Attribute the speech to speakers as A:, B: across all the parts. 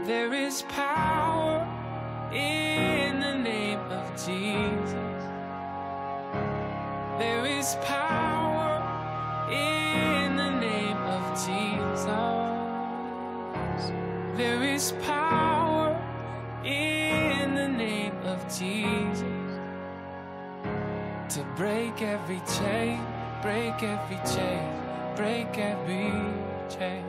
A: There is power in the name of Jesus. There is power in the name of Jesus. There is power in the name of Jesus to break every chain, break every chain, break every chain.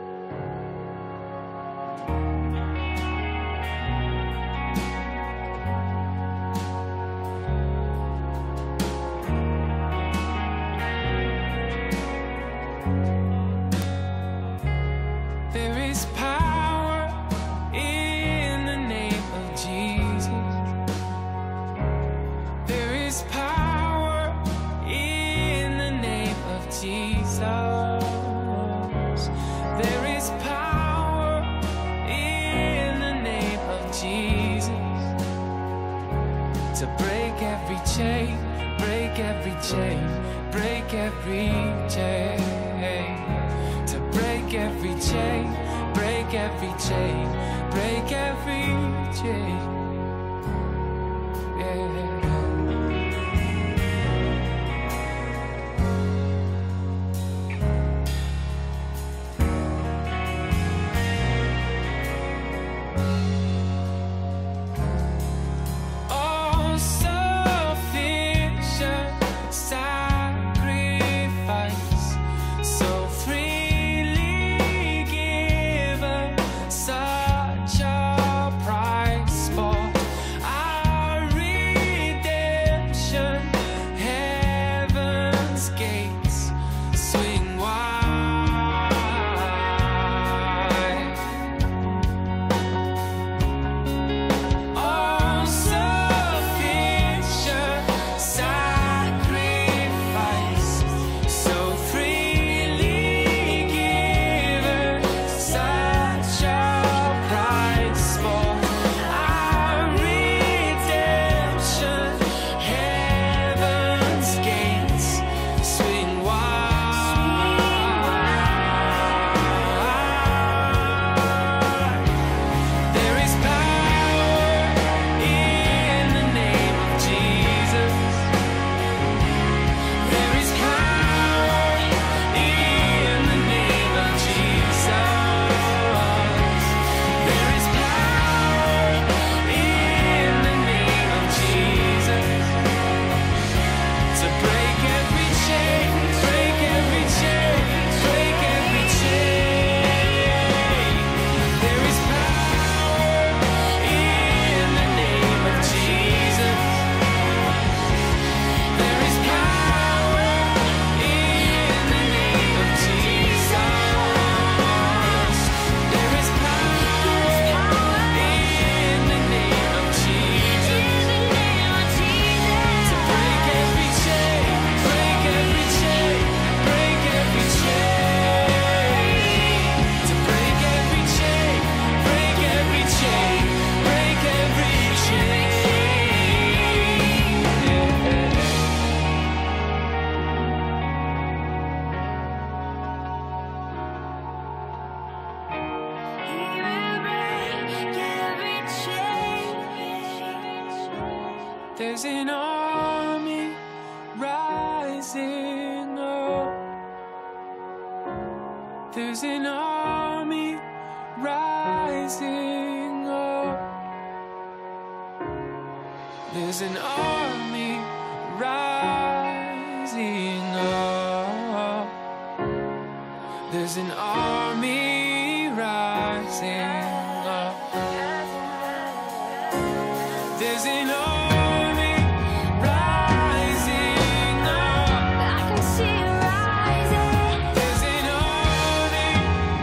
A: There is power in the name of Jesus. There is power in the name of Jesus. There is power in the name of Jesus to break every chain, break every chain, break every chain. To break every chain, break every chain, break every chain. Yeah. All sufficient sacrifice, so freely given, such a price for our redemption. Heaven's gates swing wide. All sufficient sacrifice, so freely given, such a price for our redemption. Heaven's gates swing wide. There is power in the name of Jesus. There is power in the name of Jesus. There is power in the name of Jesus to break every chain, break every chain, break every chain. There is power in the name of Jesus. There is power in the name of Jesus. There is power in the name of Jesus to break every chain, break every chain, break every chain. To break every chain, break every chain, break every chain. There's an army rising up. There's an army rising up. There's an army rising up. There's an army rising up. There's an army rising up.
B: I can see it rising.
A: There's an army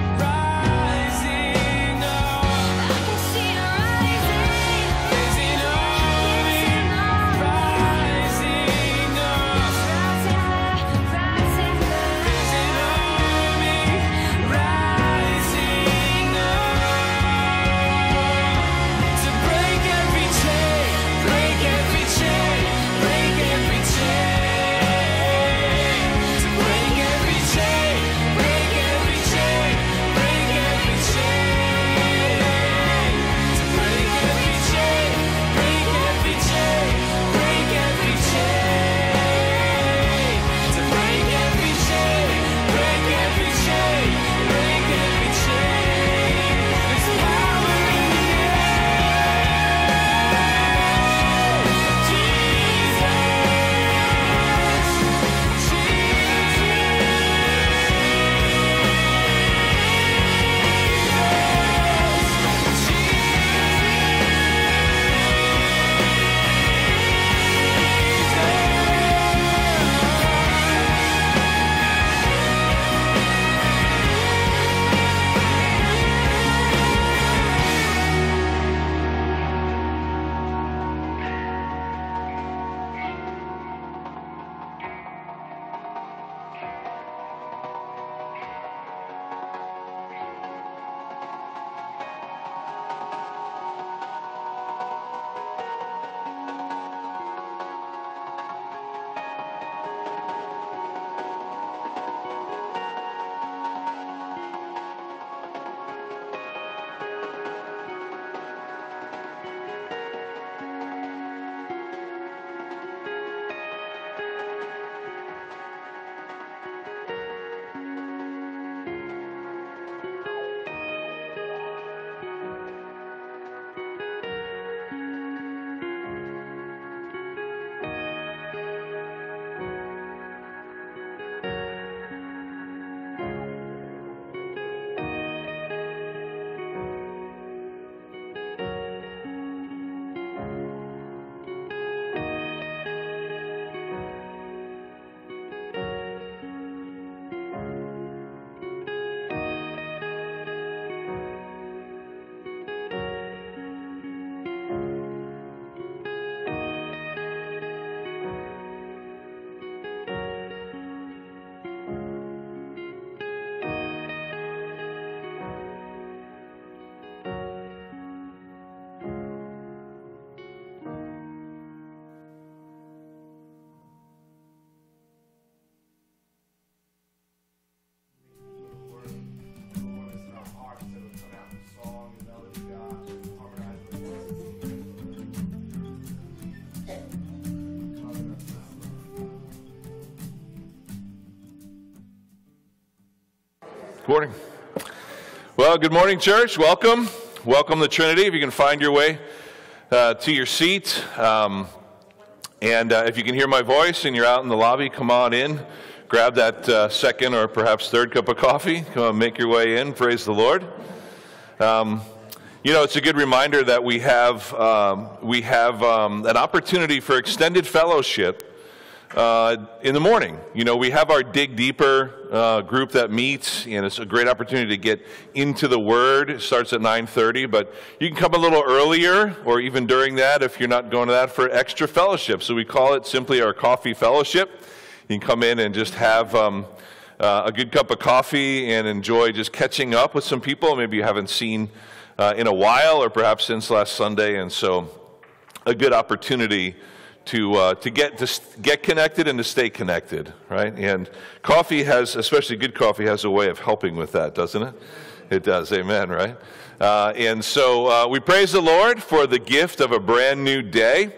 A: rising up.
B: I can see it rising.
A: There's an army rising up.
B: Rising up, rising up.
A: There's an army rising up to break every chain, break
C: Good morning. Well, good morning, church. Welcome. Welcome to Trinity. If you can find your way to your seat. And if you can hear my voice and you're out in the lobby, come on in. Grab that second or perhaps third cup of coffee. Come on, make your way in. Praise the Lord. You know, it's a good reminder that we have an opportunity for extended fellowship in the morning. You know, we have our Dig Deeper group that meets, and it's a great opportunity to get into the Word. It starts at 9:30, but you can come a little earlier, or even during that if you're not going to that, for extra fellowship. So we call it simply our coffee fellowship. You can come in and just have a good cup of coffee and enjoy just catching up with some people maybe you haven't seen in a while, or perhaps since last Sunday. And so a good opportunity to get connected and to stay connected, right? And coffee has, especially good coffee, has a way of helping with that, doesn't it? It does, amen, right? And so we praise the Lord for the gift of a brand new day.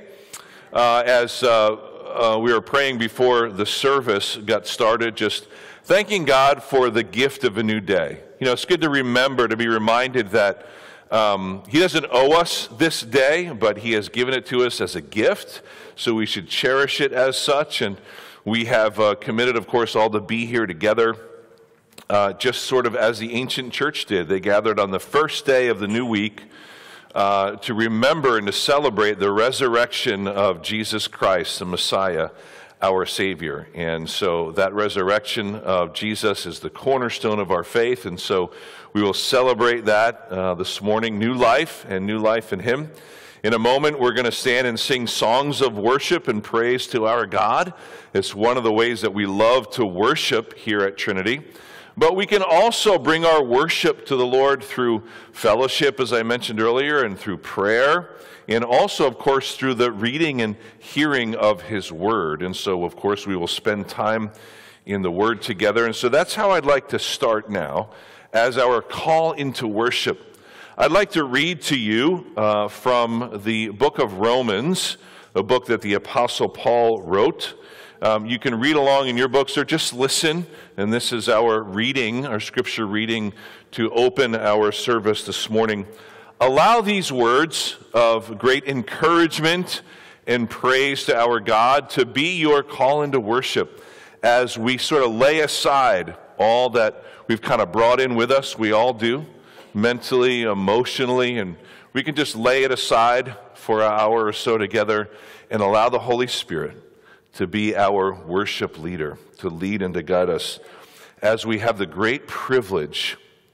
C: As we were praying before the service got started, just thanking God for the gift of a new day. You know, it's good to remember, to be reminded that He doesn't owe us this day, but He has given it to us as a gift, so we should cherish it as such. And we have committed, of course, all to be here together, just sort of as the ancient church did. They gathered on the first day of the new week to remember and to celebrate the resurrection of Jesus Christ, the Messiah, our Savior. And so that resurrection of Jesus is the cornerstone of our faith, and so we will celebrate that this morning, new life and new life in Him. In a moment, we're going to stand and sing songs of worship and praise to our God. It's one of the ways that we love to worship here at Trinity. But we can also bring our worship to the Lord through fellowship, as I mentioned earlier, and through prayer, and also, of course, through the reading and hearing of His Word. And so, of course, we will spend time in the Word together. And so that's how I'd like to start now as our call into worship. I'd like to read to you from the book of Romans, a book that the Apostle Paul wrote. You can read along in your books or just listen, and this is our reading, our scripture reading to open our service this morning. Allow these words of great encouragement and praise to our God to be your call into worship as we sort of lay aside all that we've kind of brought in with us. We all do, mentally, emotionally, and we can just lay it aside for an hour or so together and allow the Holy Spirit to be our worship leader, to lead and to guide us as we have the great privilege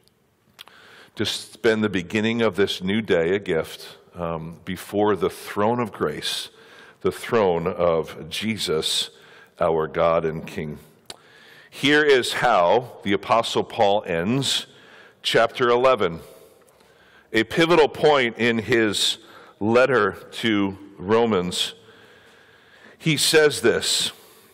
C: to spend the beginning of this new day, a gift, before the throne of grace, the throne of Jesus, our God and King. Here is how the Apostle Paul ends chapter 11, a pivotal point in his letter to Romans. He says this: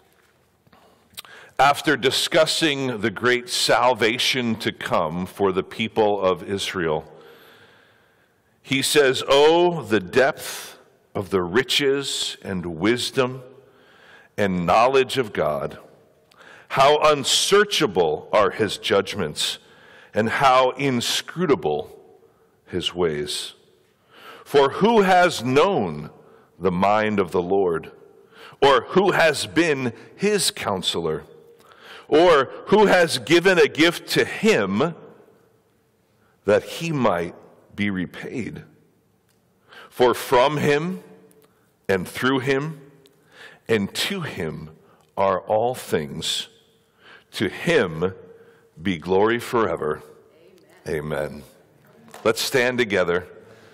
C: after discussing the great salvation to come for the people of Israel, he says, "Oh, the depth of the riches and wisdom and knowledge of God! How unsearchable are His judgments, and how inscrutable His ways. For who has known the mind of the Lord? Or who has been His counselor? Or who has given a gift to Him that He might be repaid? For from Him and through Him and to Him are all things. To Him be glory forever. Amen. Let's stand together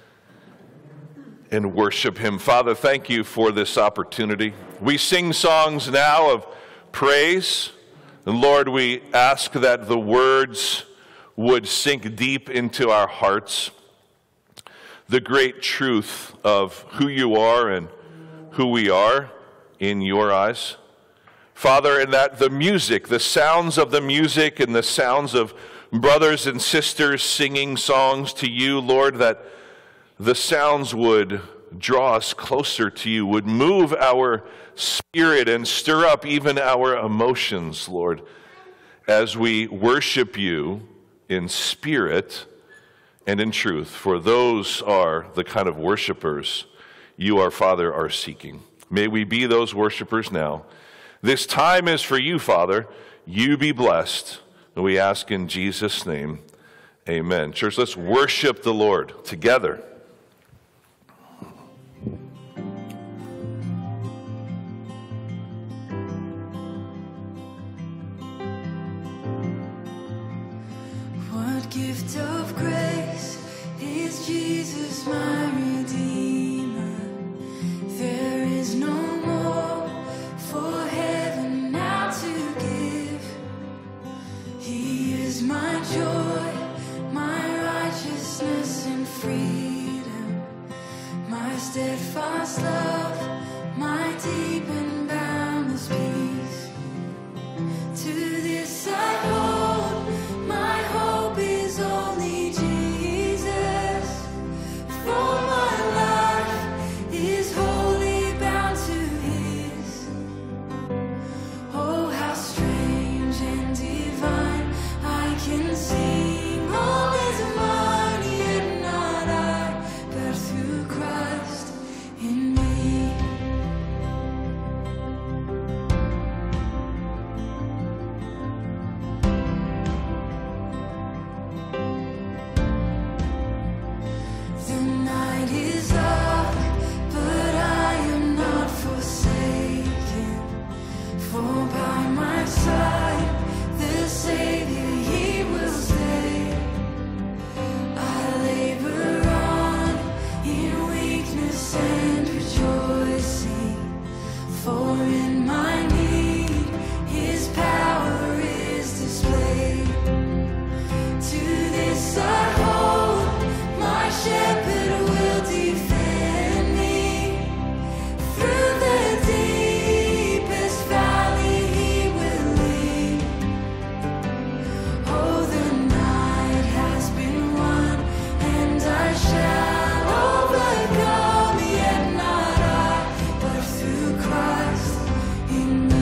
C: and worship Him. Father, thank You for this opportunity. We sing songs now of praise. And Lord, we ask that the words would sink deep into our hearts. The great truth of who You are and who we are in Your eyes. Father, and that the music, the sounds of the music and the sounds of brothers and sisters singing songs to You, Lord, that the sounds would draw us closer to You, would move our spirit and stir up even our emotions, Lord, as we worship You in spirit and in truth, for those are the kind of worshipers you, our Father, are seeking. May we be those worshipers now. This time is for you, Father. You be blessed. And we ask in Jesus' name, amen. Church, let's worship the Lord together.
D: What gift of grace is Jesus my Redeemer? There is no more for heaven now to give. He is my joy, my righteousness and freedom, my steadfast love, my deep and boundless peace. To this I hold, my hope is only Jesus. For my life is wholly bound to His. Oh, how strange and divine, I can sing all is mine, yet not I, but through Christ in me. The night is dark, but I am not forsaken. For by my side, the Savior, He will stay. I labor on in weakness and rejoicing, for in my need, His power is displayed. To this I hold, my shepherd will defend me. Through the deepest valley He will lead. Oh, the night has been won, and I shall overcome, yet not I, but through Christ in me.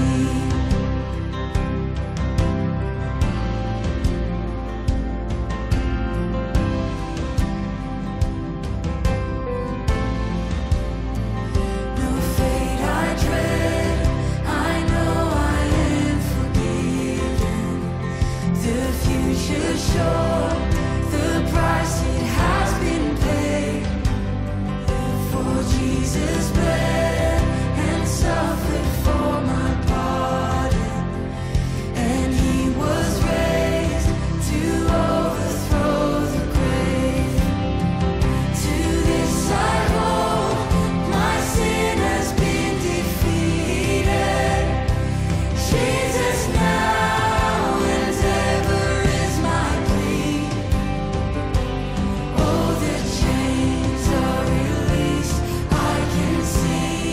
D: No fate I dread, I know I am forgiven. The future sure, the price it has been paid. For Jesus bled and suffered for my pardon, and He was raised to overthrow the grave. To this I hold, my sin has been defeated. Jesus now and ever is my plea. Oh, the chains are released, I can see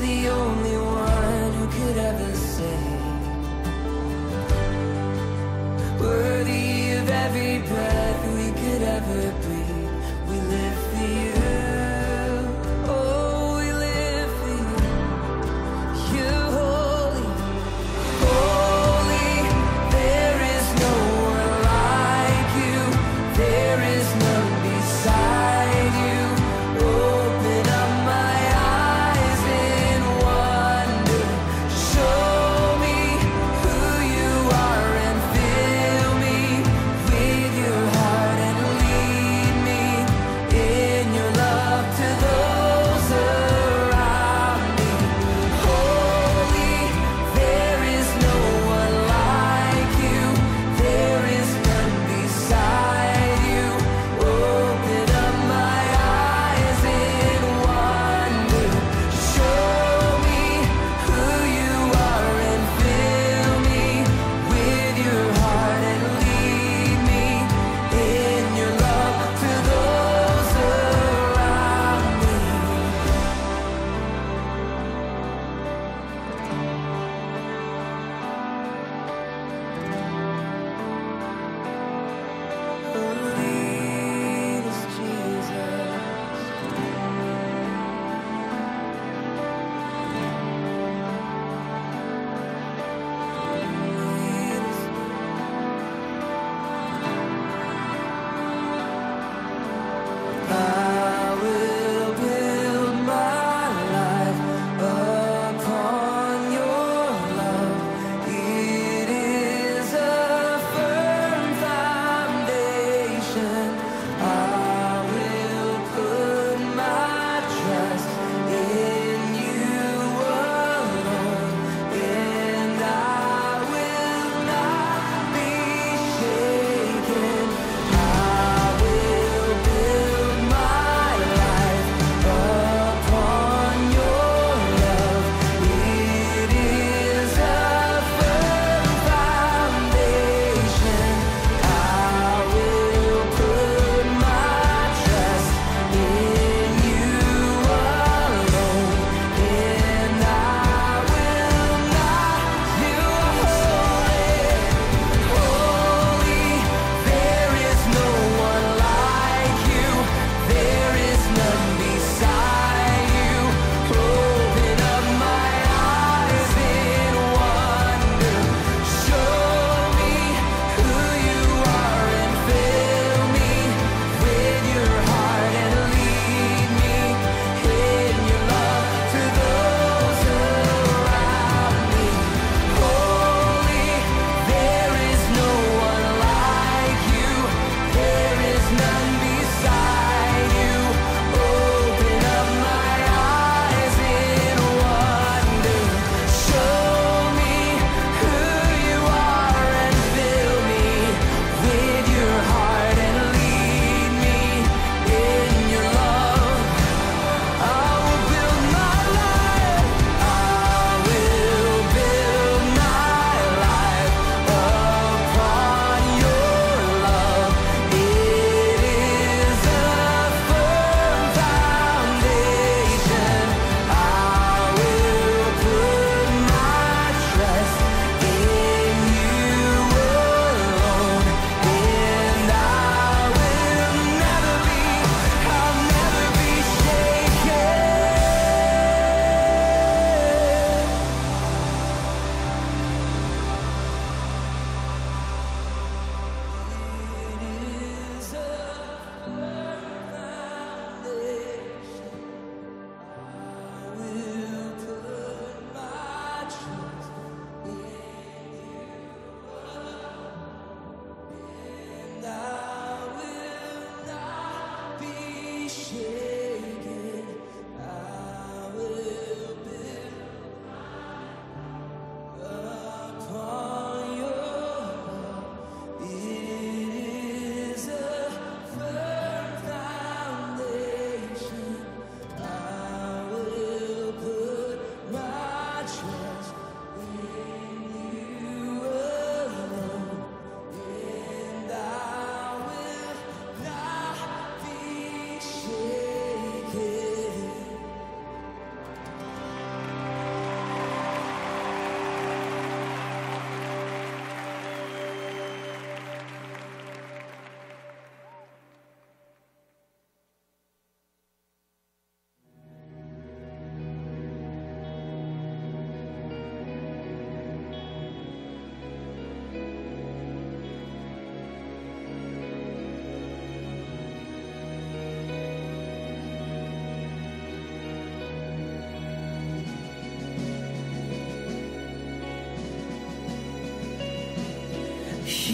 A: the only one who could ever say, worthy of every breath we could ever breathe. We live for you. Oh, we live for you. You're holy, holy. There is no one like you. There is none beside you. Open up my eyes in wonder. Show me who you are and fill me with your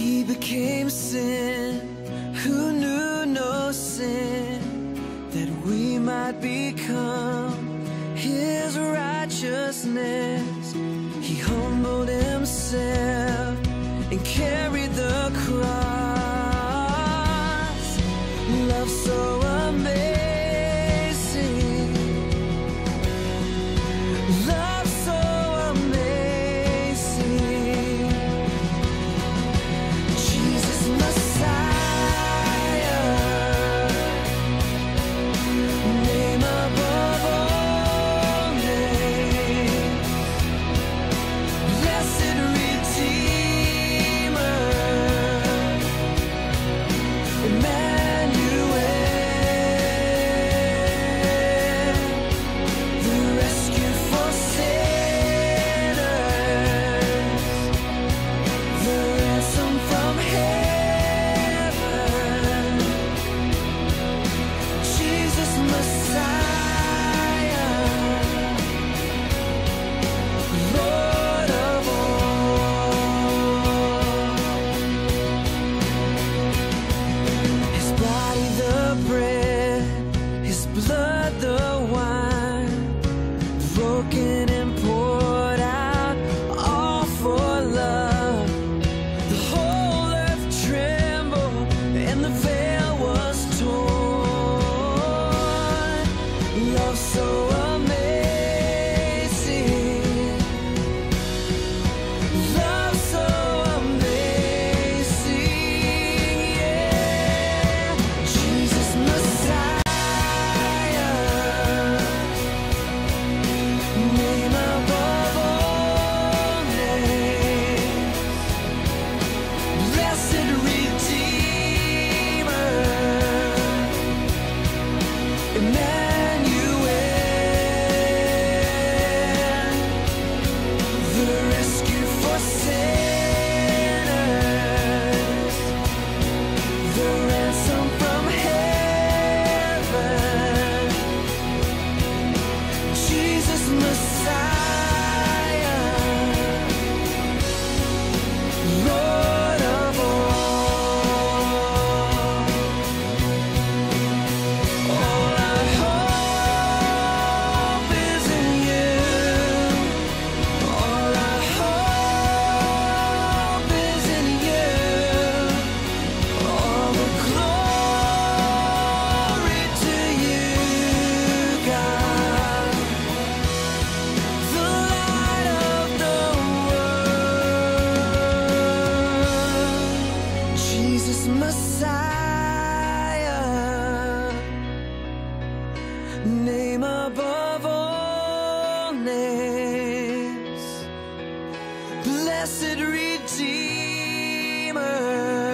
A: He became sin who knew no sin, that we might become his righteousness. He humbled himself and carried the cross. Love so amazing, love so amazing. Jesus Messiah, name above all names, blessed Redeemer, Emmanuel, the rescue for sinners, the ransom from heaven. Jesus Messiah, Lord of all. His body the bread, his blood the wine, broken and poured out, all for love. The whole earth trembled and the veil was torn. Love so amazing, love so amazing, yeah. Jesus Messiah, name above all names, blessed Redeemer, Emmanuel, the rescue for sinners, the ransom from heaven. Jesus Messiah, Lord of all. All our hope is in you. All our hope is in you. All the glory to you, God, the light of the world. Jesus Messiah, name above all names, blessed Redeemer,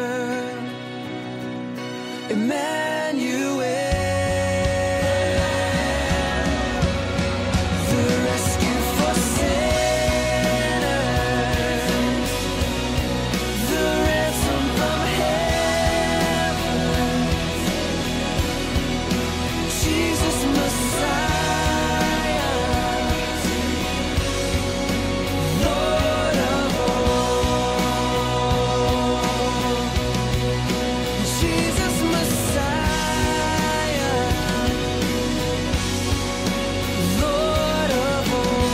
A: Emmanuel, the rescue for sinners, the ransom from heaven. Jesus Messiah, Lord of all. Jesus Messiah, Lord of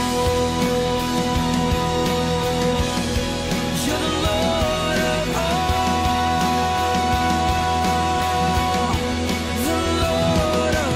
A: all. You're the Lord of all, the Lord of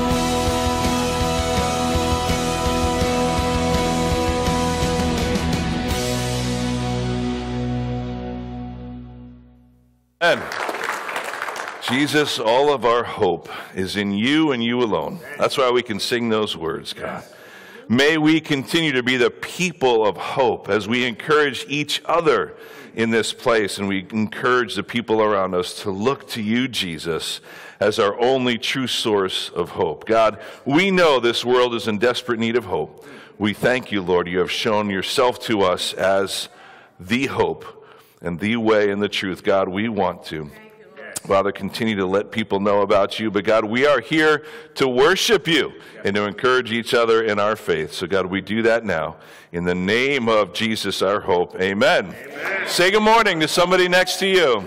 C: And Jesus, all of our hope is in you and you alone. That's why we can sing those words, God. May we continue to be the people of hope as we encourage each other in this place, and we encourage the people around us to look to you, Jesus, as our only true source of hope. God, we know this world is in desperate need of hope. We thank you, Lord. You have shown yourself to us as the hope and the way and the truth. God, we want to Father, continue to let people know about you. But God, we are here to worship you and to encourage each other in our faith. So God, we do that now. In the name of Jesus, our hope. Amen. Amen. Say good morning to somebody next to you.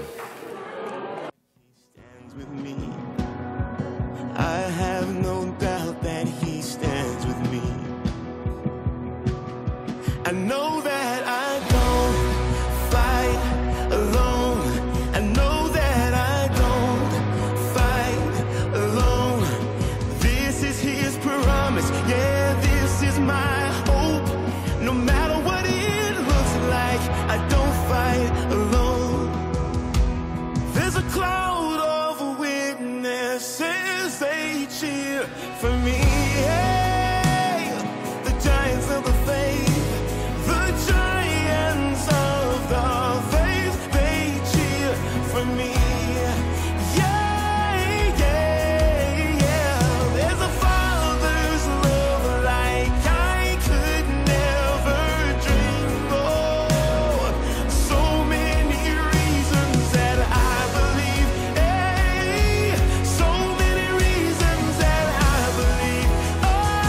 E: Stands with me. I have no doubt that he stands with me. I know that I don't fight alone. I know that I don't fight alone. This is his promise. Yeah, this is my hope. No matter what it looks like, I don't fight alone. There's a cloud of witnesses, they cheer for me. Hey, the giants of the faith, the giants of the faith, they cheer for me. Yeah, yeah, yeah. There's a father's love like I could never dream of. So many reasons that I believe. Hey, so many reasons that I believe. Oh,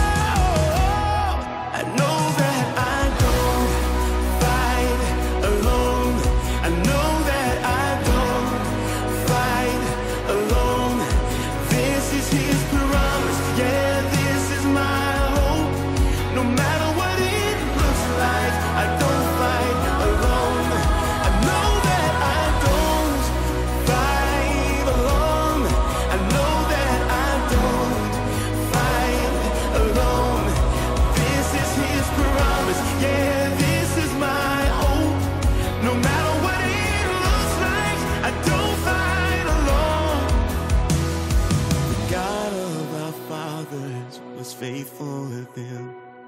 E: I know that I don't fight alone. I know that I don't fight alone. This is his promise. Yeah, this is my hope. No matter what it looks like, I don't fight alone. I know that I don't fight alone. I know that I don't fight alone. This is his promise. Yeah, this is my hope. No matter what it looks like, I don't fight alone. The God of our fathers was faithful with them.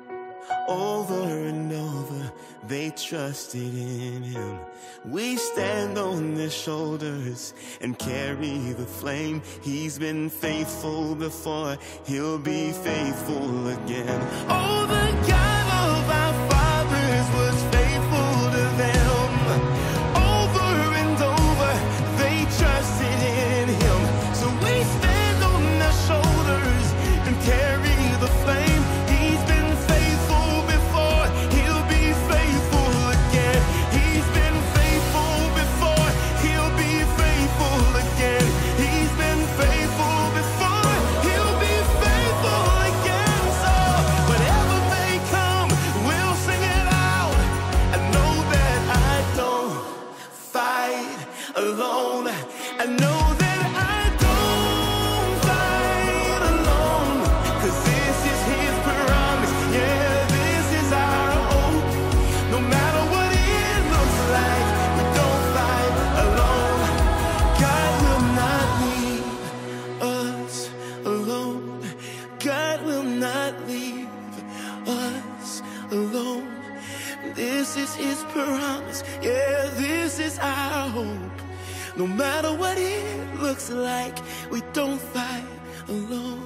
E: Over and over, they trusted in him. We stand on their shoulders and carry the flame. He's been faithful before, he'll be faithful again. Oh, the God of our fathers was faithful to them. Over and over, they trusted in him. So we stand on their shoulders and carry the flame. He's been faithful before, he'll be faithful again. He's been faithful before, he'll be faithful again. He's been faithful before, he'll be faithful again. So whatever may come, we'll sing it out. I know that I don't fight alone. I know that I don't fight alone. 'Cause this is his promise. Yeah, this is our hope. No matter what it looks like, we don't fight alone. God will not leave us alone. God will not leave us alone. This is his promise. Yeah, this is our hope. No matter what it looks like, we don't fight alone.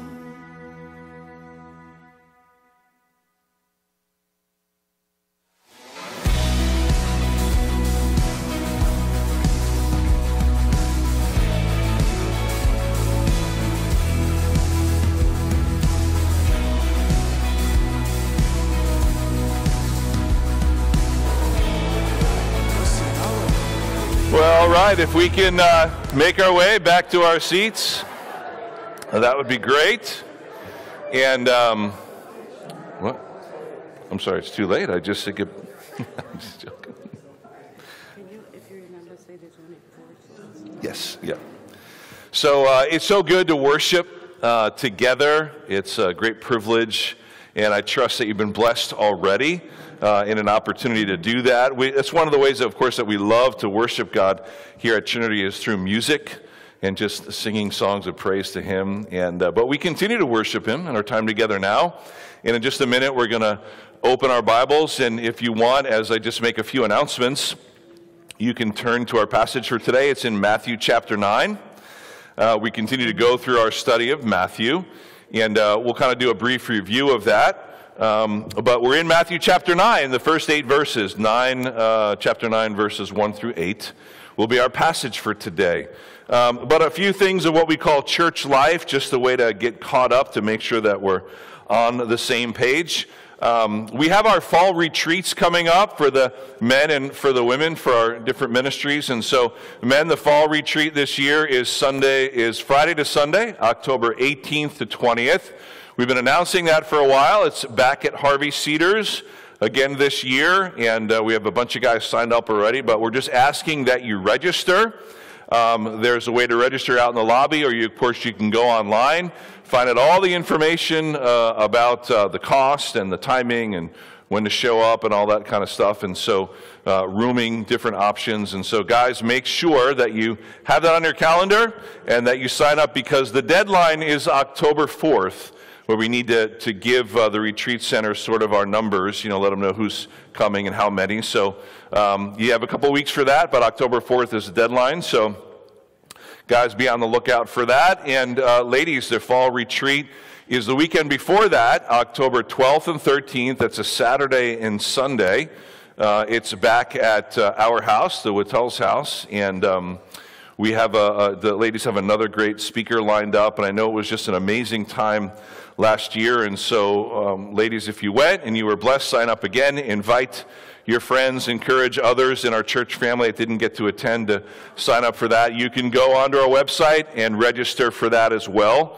C: Well, all right, if we can make our way back to our seats, that would be great. And, what? I'm sorry, it's too late. I just think I'm just joking.
F: Can you, if you remember, say there's only 4 songs?
C: Yes, yeah. So it's so good to worship together. It's a great privilege, and I trust that you've been blessed already in an opportunity to do that. It's one of the ways, of course, that we love to worship God here at Trinity is through music and just singing songs of praise to Him. And but we continue to worship Him in our time together now. And in just a minute, we're going to open our Bibles, and if you want, as I just make a few announcements, you can turn to our passage for today. It's in Matthew chapter 9. We continue to go through our study of Matthew, and we'll kind of do a brief review of that. But we're in Matthew chapter 9, the first 8 verses. Chapter 9, verses 1 through 8 will be our passage for today. But a few things of what we call church life, just a way to get caught up to make sure that we're on the same page. We have our fall retreats coming up for the men and for the women for our different ministries. And so, men, the fall retreat this year is Friday to Sunday, October 18th to 20th. We've been announcing that for a while. It's back at Harvey Cedars again this year, and we have a bunch of guys signed up already, but we're just asking that you register. There's a way to register out in the lobby, or of course you can go online, find out all the information about the cost and the timing and when to show up and all that kind of stuff, and so rooming, different options. And so guys, make sure that you have that on your calendar and that you sign up, because the deadline is October 4th, where we need to give the retreat center sort of our numbers, let them know who's coming and how many. So you have a couple weeks for that, but October 4th is the deadline. So guys, be on the lookout for that. And ladies, their fall retreat is the weekend before that, October 12th and 13th. That's a Saturday and Sunday. It's back at our house, the Wittels house, and we have the ladies have another great speaker lined up, and I know it was just an amazing time last year. And so, ladies, if you went and you were blessed, sign up again, invite your friends, encourage others in our church family that didn't get to attend to sign up for that. You can go onto our website and register for that as well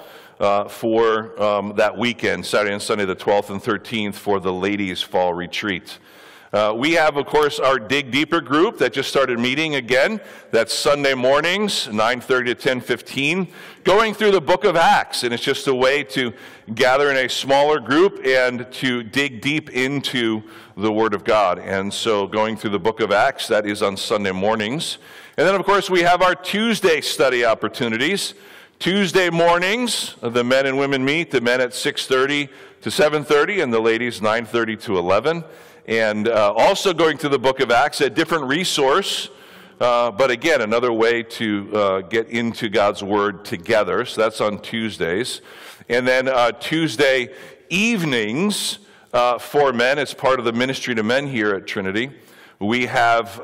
C: for that weekend, Saturday and Sunday, the 12th and 13th, for the ladies' fall retreat. We have, of course, our Dig Deeper group that just started meeting again. That's Sunday mornings, 9:30 to 10:15, going through the book of Acts. And it's just a way to gather in a smaller group and to dig deep into the Word of God. And so going through the book of Acts, that is on Sunday mornings. And then, of course, we have our Tuesday study opportunities. Tuesday mornings, the men and women meet, the men at 6:30 to 7:30, and the ladies 9:30 to 11. And also going through the book of Acts, a different resource, but again, another way to get into God's Word together. So that's on Tuesdays. And then Tuesday evenings for men, it's part of the ministry to men here at Trinity. We have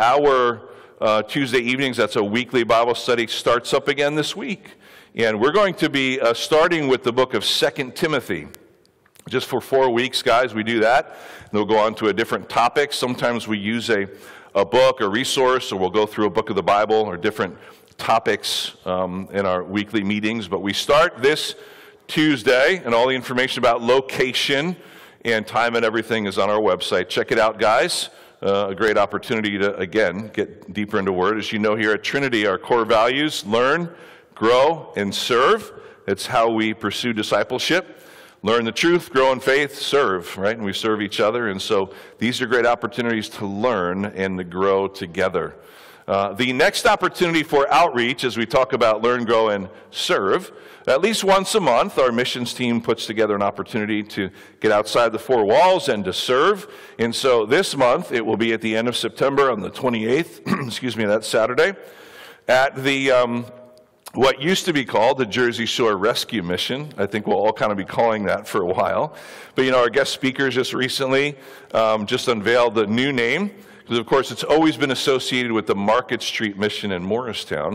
C: our Tuesday evenings, that's a weekly Bible study, starts up again this week. And we're going to be starting with the book of 2 Timothy. Just for 4 weeks, guys, we do that. And we'll go on to a different topic. Sometimes we use a book, a resource, or we'll go through a book of the Bible or different topics in our weekly meetings. But we start this Tuesday, and all the information about location and time and everything is on our website. Check it out, guys. A great opportunity to, again, get deeper into Word. As you know, here at Trinity, our core values: learn, grow, and serve. It's how we pursue discipleship. Learn the truth, grow in faith, serve, right? And we serve each other. And so these are great opportunities to learn and to grow together. The next opportunity for outreach, as we talk about learn, grow, and serve, at least once a month, our missions team puts together an opportunity to get outside the four walls and to serve. And so this month, it will be at the end of September on the 28th, excuse me, that's Saturday, at the what used to be called the Jersey Shore Rescue Mission. I think we'll all kind of be calling that for a while. But our guest speakers just recently just unveiled the new name, because of course it's always been associated with the Market Street Mission in Morristown.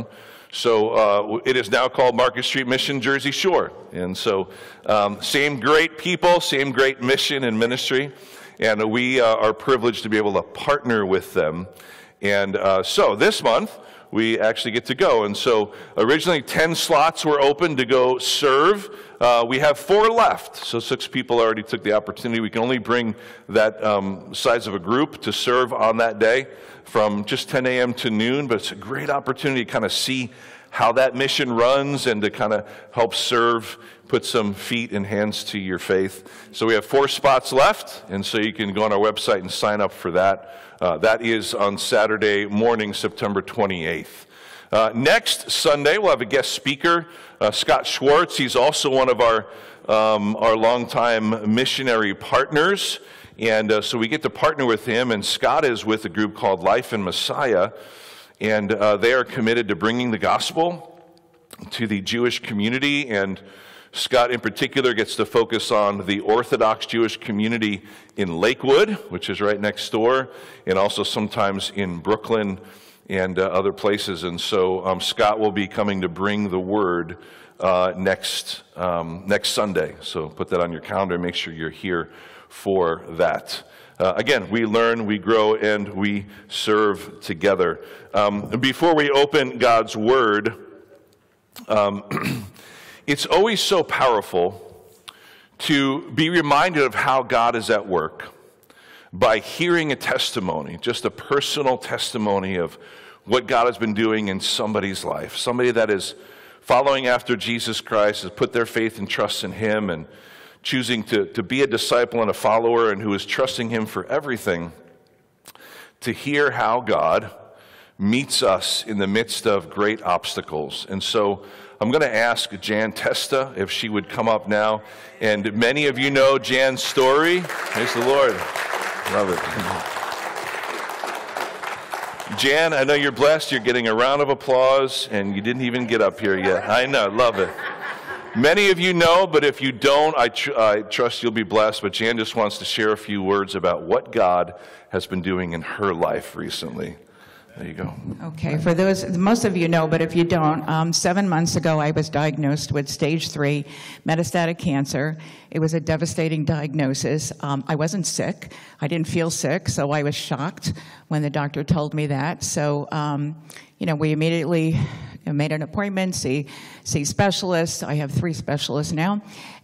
C: So it is now called Market Street Mission Jersey Shore. And so same great people, same great mission and ministry. And we are privileged to be able to partner with them. And so this month, we actually get to go. And so originally 10 slots were open to go serve. We have 4 left. So 6 people already took the opportunity. We can only bring that size of a group to serve on that day from just 10 a.m. to noon. But it's a great opportunity to kind of see how that mission runs and to kind of help serve, put some feet and hands to your faith. So we have 4 spots left. And so you can go on our website and sign up for that. That is on Saturday morning, September 28th. Next Sunday, we'll have a guest speaker, Scott Schwartz. He's also one of our longtime missionary partners. And so we get to partner with him. And Scott is with a group called Life in Messiah. And they are committed to bringing the gospel to the Jewish community. And Scott in particular gets to focus on the Orthodox Jewish community in Lakewood, which is right next door, and also sometimes in Brooklyn and other places. And so Scott will be coming to bring the word next Sunday. So put that on your calendar. Make sure you're here for that. Again, we learn, we grow, and we serve together. Before we open God's Word, it's always so powerful to be reminded of how God is at work by hearing a testimony, just a personal testimony of what God has been doing in somebody's life. Somebody that is following after Jesus Christ, has put their faith and trust in Him and choosing to be a disciple and a follower, and who is trusting Him for everything, to hear how God meets us in the midst of great obstacles. And so I'm going to ask Jan Testa if she would come up now. And many of you know Jan's story. Praise the Lord. Love it. Jan, I know you're blessed. You're getting a round of applause, and you didn't even get up here yet. I know, love it. Many of you know, but if you don't, I trust you'll be blessed. But Jan just wants to share a few words about what God has been doing in her life recently. There you go.
G: Okay, for those, most of you know, but if you don't, 7 months ago I was diagnosed with stage 3 metastatic cancer. It was a devastating diagnosis. I wasn't sick. I didn't feel sick, so I was shocked when the doctor told me that. So, we immediately made an appointment, see specialists. I have 3 specialists now.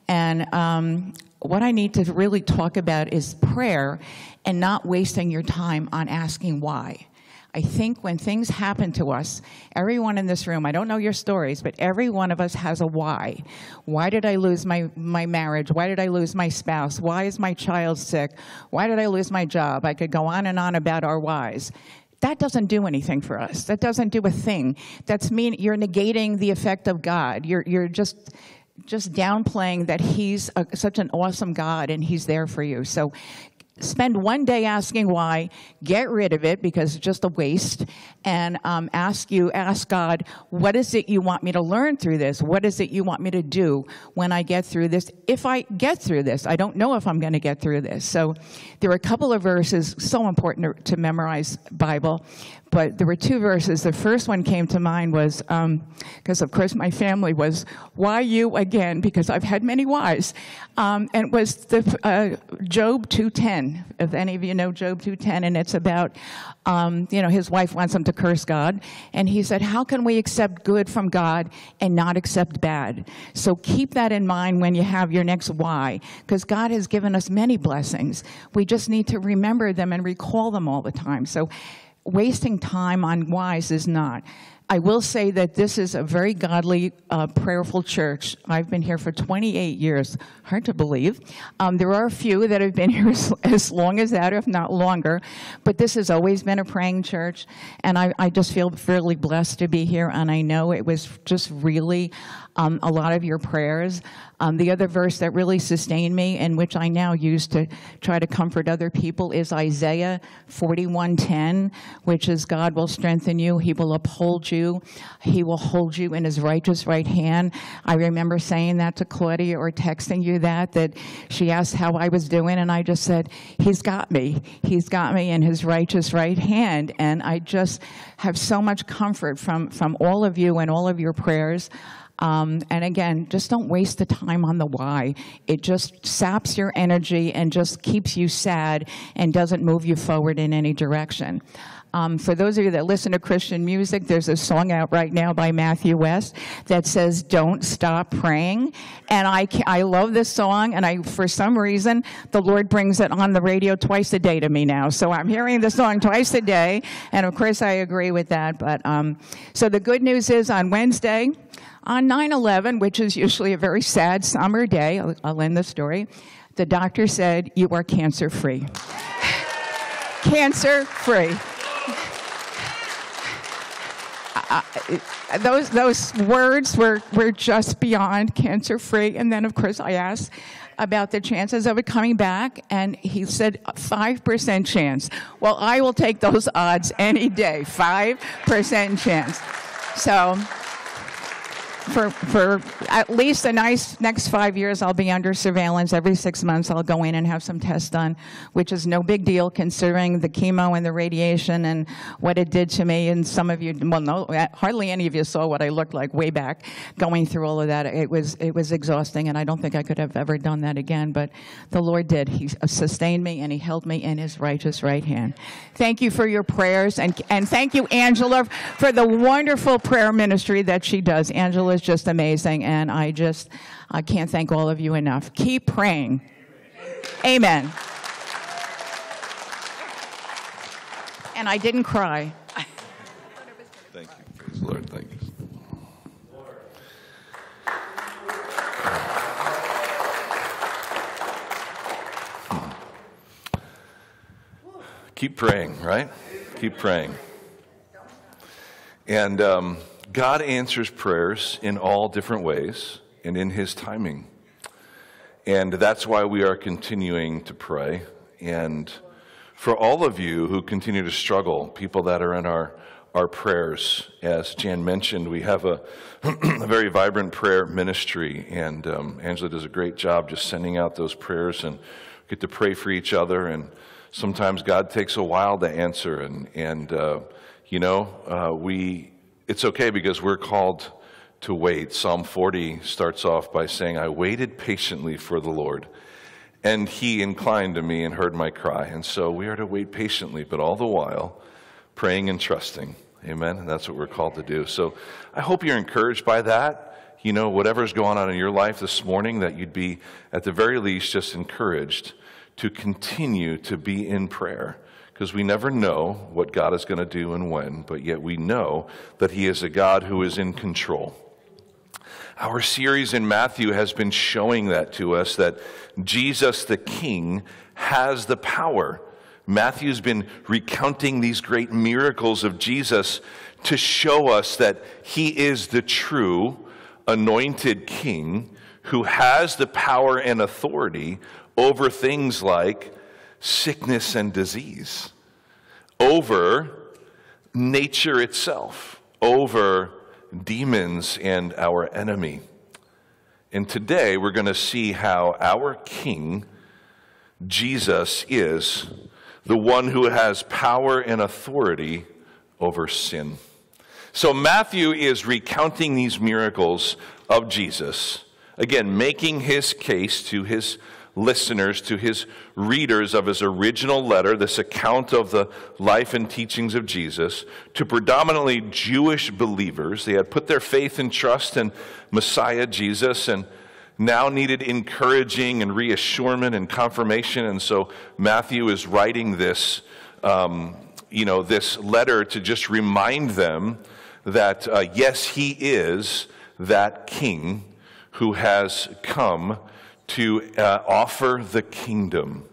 G: And what I need to really talk about is prayer and not wasting your time on asking why. I think when things happen to us, everyone in this room, I don't know your stories, but every one of us has a why. Why did I lose my marriage? Why did I lose my spouse? Why is my child sick? Why did I lose my job? I could go on and on about our whys. That doesn't do anything for us. That doesn't do a thing. That's mean you're negating the effect of God. You're just downplaying that He's such an awesome God and He's there for you. So spend one day asking why, get rid of it because it's just a waste, and ask God, what is it you want me to learn through this? What is it you want me to do when I get through this? If I get through this, I don't know if I'm going to get through this. So there are a couple of verses, so important to memorize Bible, but there were 2 verses. The first one came to mind was, because of course my family was, why you again? Because I've had many whys. And it was the Job 2:10. If any of you know Job 2:10, and it's about, his wife wants him to curse God. And he said, how can we accept good from God and not accept bad? So keep that in mind when you have your next why, because God has given us many blessings. We just need to remember them and recall them all the time. So wasting time on whys is not. I will say that this is a very godly, prayerful church. I've been here for 28 years. Hard to believe. There are a few that have been here as long as that, if not longer. But this has always been a praying church. And I just feel fairly blessed to be here. And I know it was just really a lot of your prayers. The other verse that really sustained me, and which I now use to try to comfort other people, is Isaiah 41:10, which is, God will strengthen you, He will uphold you, He will hold you in His righteous right hand. I remember saying that to Claudia, or texting you that she asked how I was doing, and I just said, He's got me in His righteous right hand. And I just have so much comfort from all of you and all of your prayers. And again, just don't waste the time on the why. It just saps your energy and just keeps you sad and doesn't move you forward in any direction. For those of you that listen to Christian music, there's a song out right now by Matthew West that says, don't stop praying. And I love this song, and for some reason, the Lord brings it on the radio twice a day to me now. So I'm hearing the song twice a day, and of course I agree with that. But so the good news is on Wednesday, on 9/11, which is usually a very sad summer day, I'll end the story, the doctor said, you are cancer-free. Cancer-free. Those words were just beyond cancer-free. And then, of course, I asked about the chances of it coming back, and he said 5% chance. Well, I will take those odds any day, 5% chance. So for at least the next 5 years, I'll be under surveillance. Every 6 months, I'll go in and have some tests done, which is no big deal considering the chemo and the radiation and what it did to me. And some of you, well, no, hardly any of you saw what I looked like way back going through all of that. It was exhausting, and I don't think I could have ever done that again. But the Lord did. He sustained me, and He held me in His righteous right hand. Thank you for your prayers, and thank you, Angela, for the wonderful prayer ministry that she does. Angela is just amazing, and I can't thank all of you enough. Keep praying. Amen. And I didn't cry.
C: Thank you. Praise the Lord. Thank you. Keep praying, right? Keep praying. And God answers prayers in all different ways and in His timing. And that's why we are continuing to pray. And for all of you who continue to struggle, people that are in our prayers, as Jan mentioned, we have a very vibrant prayer ministry. And Angela does a great job just sending out those prayers, and get to pray for each other. And sometimes God takes a while to answer. It's okay because we're called to wait. Psalm 40 starts off by saying, I waited patiently for the Lord, and He inclined to me and heard my cry. And so we are to wait patiently, but all the while praying and trusting. Amen? And that's what we're called to do. So I hope you're encouraged by that. You know, whatever's going on in your life this morning, that you'd be, at the very least, just encouraged to continue to be in prayer. Because we never know what God is going to do and when, but yet we know that He is a God who is in control. Our series in Matthew has been showing that to us, that Jesus the King has the power. Matthew's been recounting these great miracles of Jesus to show us that He is the true anointed King who has the power and authority over things like sickness and disease, over nature itself, over demons and our enemy. And today we're going to see how our King, Jesus, is the one who has power and authority over sin. So Matthew is recounting these miracles of Jesus, again, making his case to his listeners, to his readers of his original letter, this account of the life and teachings of Jesus, to predominantly Jewish believers. They had put their faith and trust in Messiah Jesus and now needed encouraging and reassurance and confirmation. And so Matthew is writing this, this letter to just remind them that, yes, he is that King who has come to offer the kingdom.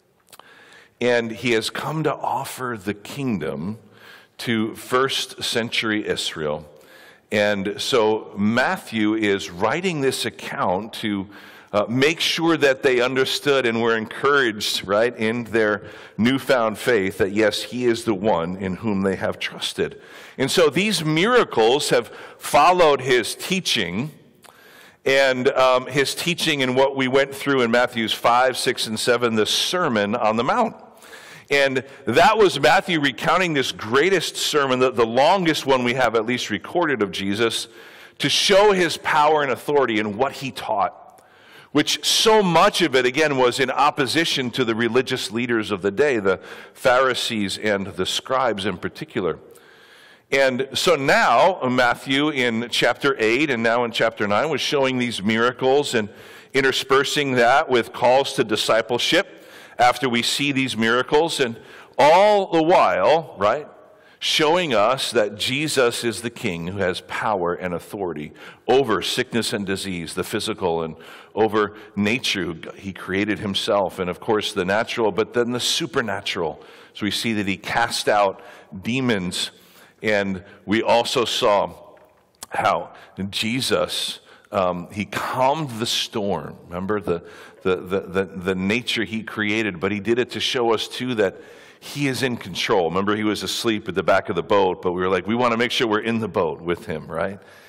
C: And he has come to offer the kingdom to first century Israel. And so Matthew is writing this account to make sure that they understood and were encouraged, right, in their newfound faith that, yes, he is the one in whom they have trusted. And so these miracles have followed his teaching. And his teaching in what we went through in Matthews 5, 6, and 7, the Sermon on the Mount. And that was Matthew recounting this greatest sermon, the longest one we have at least recorded of Jesus, to show his power and authority in what he taught, which so much of it, again, was in opposition to the religious leaders of the day, the Pharisees and the scribes in particular. And so now, Matthew in chapter 8 and now in chapter 9 was showing these miracles and interspersing that with calls to discipleship after we see these miracles, and all the while, right, showing us that Jesus is the King who has power and authority over sickness and disease, the physical, and over nature. He created himself, and of course the natural, but then the supernatural. So we see that he cast out demons. And we also saw how Jesus, he calmed the storm. Remember the nature he created, but he did it to show us too that he is in control. Remember, he was asleep at the back of the boat, but we were like, we want to make sure we're in the boat with him, right?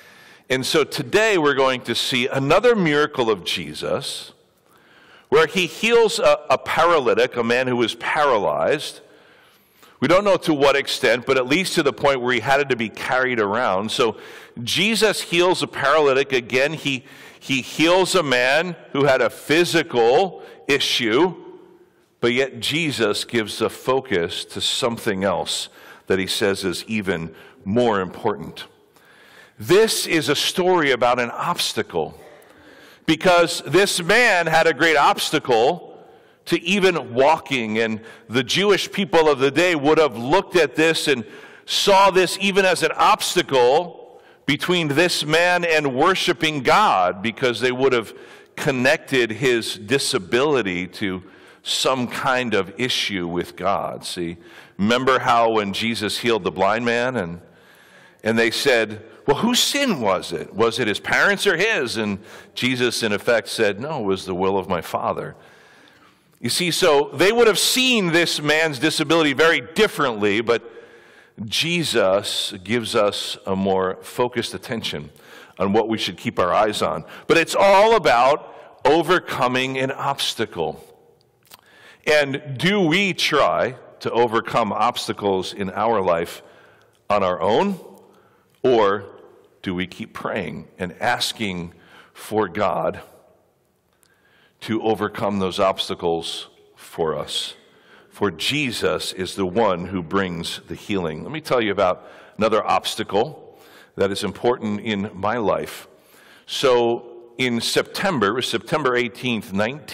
C: And so today we're going to see another miracle of Jesus where he heals a paralytic, a man who was paralyzed. We don't know to what extent, but at least to the point where he had to be carried around. So Jesus heals a paralytic. Again, he heals a man who had a physical issue, but yet Jesus gives a focus to something else that he says is even more important. This is a story about an obstacle, because this man had a great obstacle to even walking, and the Jewish people of the day would have looked at this and saw this even as an obstacle between this man and worshiping God, because they would have connected his disability to some kind of issue with God. See, remember how when Jesus healed the blind man and they said, well, whose sin was it? Was it his parents or his? And Jesus, in effect, said, no, it was the will of my Father. You see, so they would have seen this man's disability very differently, but Jesus gives us a more focused attention on what we should keep our eyes on. But it's all about overcoming an obstacle. And do we try to overcome obstacles in our life on our own, or do we keep praying and asking for God to overcome those obstacles for us? For Jesus is the one who brings the healing. Let me tell you about another obstacle that is important in my life. So in September 18th,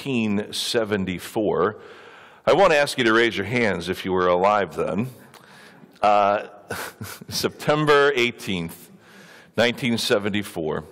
C: 1974, I won't ask you to raise your hands if you were alive then. September 18th, 1974,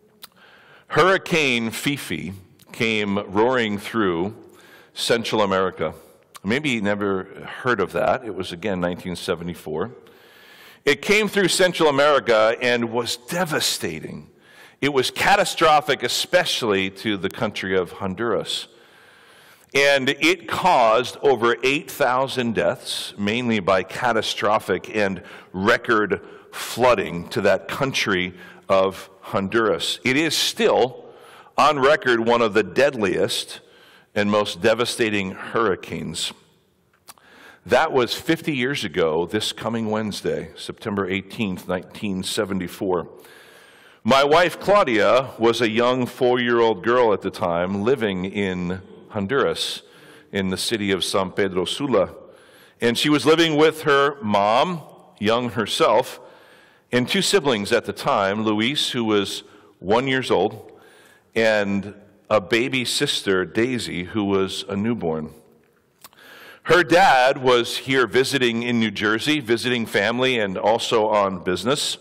C: Hurricane Fifi came roaring through Central America. Maybe you never heard of that. It was, again, 1974. It came through Central America and was devastating. It was catastrophic, especially to the country of Honduras. And it caused over 8,000 deaths, mainly by catastrophic and record flooding to that country of Honduras. It is still, on record, one of the deadliest and most devastating hurricanes. That was 50 years ago, this coming Wednesday, September 18th, 1974. My wife, Claudia, was a young 4-year-old girl at the time living in Honduras, in the city of San Pedro Sula. And she was living with her mom, young herself, and 2 siblings at the time, Luis, who was 1 year old, and a baby sister, Daisy, who was a newborn. Her dad was here visiting in New Jersey, visiting family and also on business.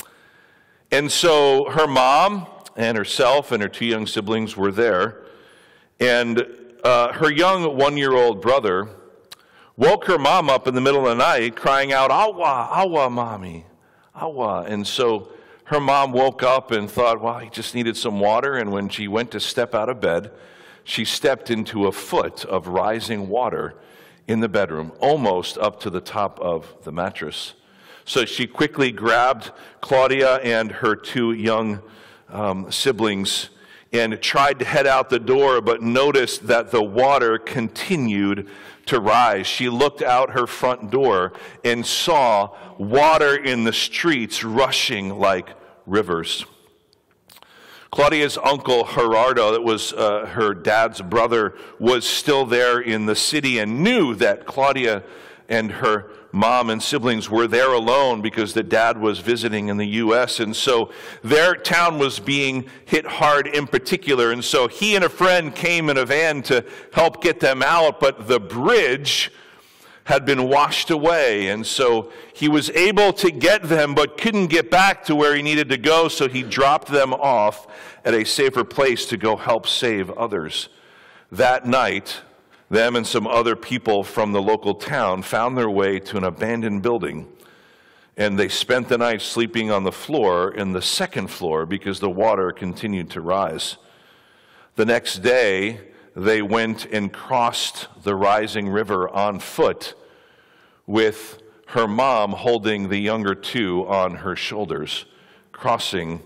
C: And so her mom and herself and her 2 young siblings were there. And her young 1-year-old brother woke her mom up in the middle of the night crying out, "Awa, awa, mommy, awa." And so her mom woke up and thought, well, he just needed some water. And when she went to step out of bed, she stepped into a foot of rising water in the bedroom, almost up to the top of the mattress. So she quickly grabbed Claudia and her 2 young siblings and tried to head out the door, but noticed that the water continued to rise. She looked out her front door and saw water in the streets rushing like rivers. Claudia's uncle, Gerardo, that was her dad's brother, was still there in the city and knew that Claudia and her mom and siblings were there alone because the dad was visiting in the U.S. And so their town was being hit hard in particular. And so he and a friend came in a van to help get them out, but the bridge had been washed away. And so he was able to get them, but couldn't get back to where he needed to go. So he dropped them off at a safer place to go help save others. That night, them and some other people from the local town found their way to an abandoned building, and they spent the night sleeping on the floor in the 2nd floor because the water continued to rise. The next day, they went and crossed the rising river on foot with her mom holding the younger 2 on her shoulders, crossing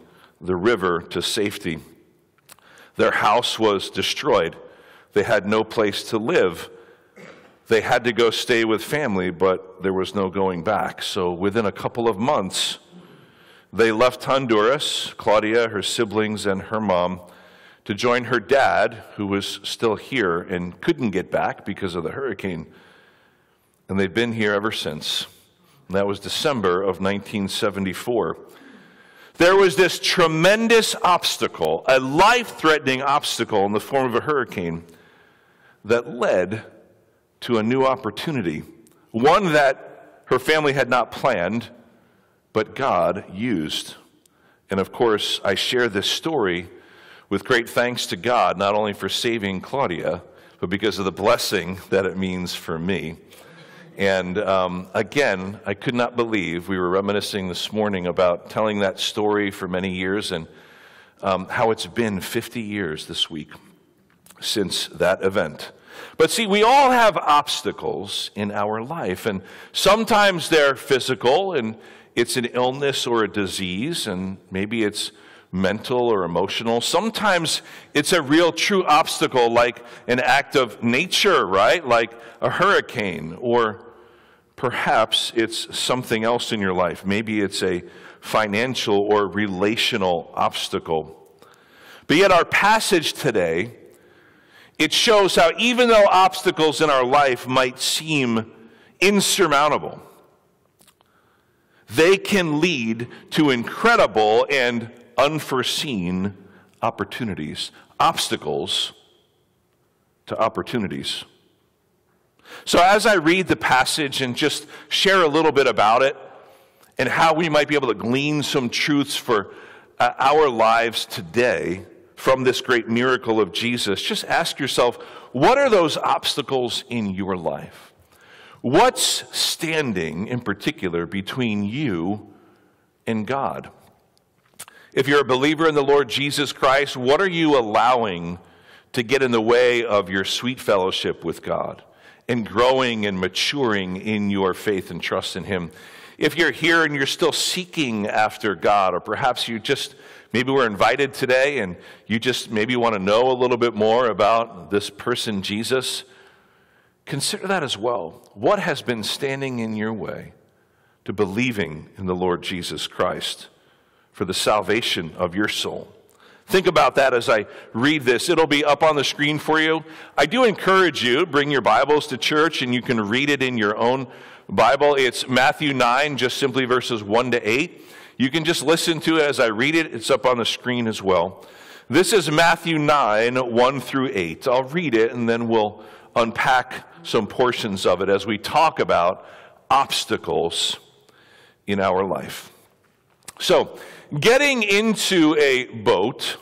C: the river to safety. Their house was destroyed. They had no place to live. They had to go stay with family, but there was no going back. So within a couple of months, they left Honduras, Claudia, her siblings, and her mom, to join her dad, who was still here and couldn't get back because of the hurricane. And they've been here ever since. And that was December of 1974. There was this tremendous obstacle, a life-threatening obstacle in the form of a hurricane that led to a new opportunity, one that her family had not planned, but God used. And of course, I share this story with great thanks to God, not only for saving Claudia, but because of the blessing that it means for me. And again, I could not believe, we were reminiscing this morning about telling that story for many years, and how it's been 50 years this week since that event. But see, we all have obstacles in our life, and sometimes they're physical, and it's an illness or a disease, and maybe it's mental or emotional. Sometimes it's a real true obstacle, like an act of nature, right? Like a hurricane, or perhaps it's something else in your life. Maybe it's a financial or relational obstacle. But yet our passage today, it shows how even though obstacles in our life might seem insurmountable, they can lead to incredible and unforeseen opportunities. Obstacles to opportunities. So as I read the passage and just share a little bit about it and how we might be able to glean some truths for our lives today from this great miracle of Jesus, just ask yourself, what are those obstacles in your life? What's standing in particular between you and God? If you're a believer in the Lord Jesus Christ, what are you allowing to get in the way of your sweet fellowship with God and growing and maturing in your faith and trust in Him? If you're here and you're still seeking after God, or perhaps you just maybe were invited today and you just maybe want to know a little bit more about this person, Jesus, consider that as well. What has been standing in your way to believing in the Lord Jesus Christ for the salvation of your soul? Think about that as I read this. It'll be up on the screen for you. I do encourage you, bring your Bibles to church and you can read it in your own Bible. It's Matthew 9, just simply verses 1 to 8. You can just listen to it as I read it. It's up on the screen as well. This is Matthew 9, 1 through 8. I'll read it and then we'll unpack some portions of it as we talk about obstacles in our life. So, getting into a boat,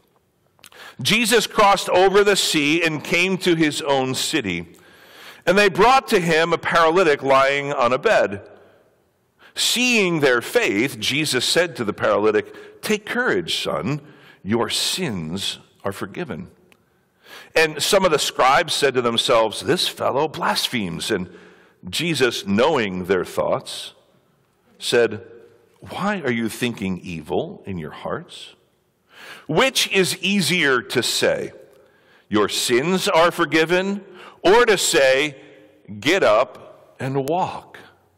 C: Jesus crossed over the sea and came to his own city. And they brought to him a paralytic lying on a bed. Seeing their faith, Jesus said to the paralytic, "Take courage, son, your sins are forgiven." And some of the scribes said to themselves, "This fellow blasphemes." And Jesus, knowing their thoughts, said, "Why are you thinking evil in your hearts? Which is easier to say, 'Your sins are forgiven,' or to say, 'Get up and walk'?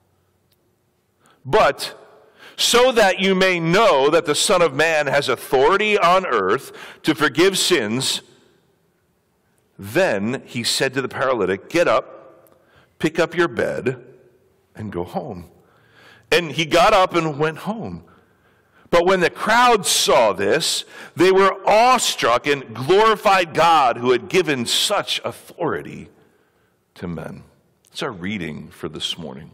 C: But so that you may know that the Son of Man has authority on earth to forgive sins," then he said to the paralytic, "Get up, pick up your bed, and go home." And he got up and went home. But when the crowd saw this, they were awestruck and glorified God who had given such authority to men. That's our reading for this morning.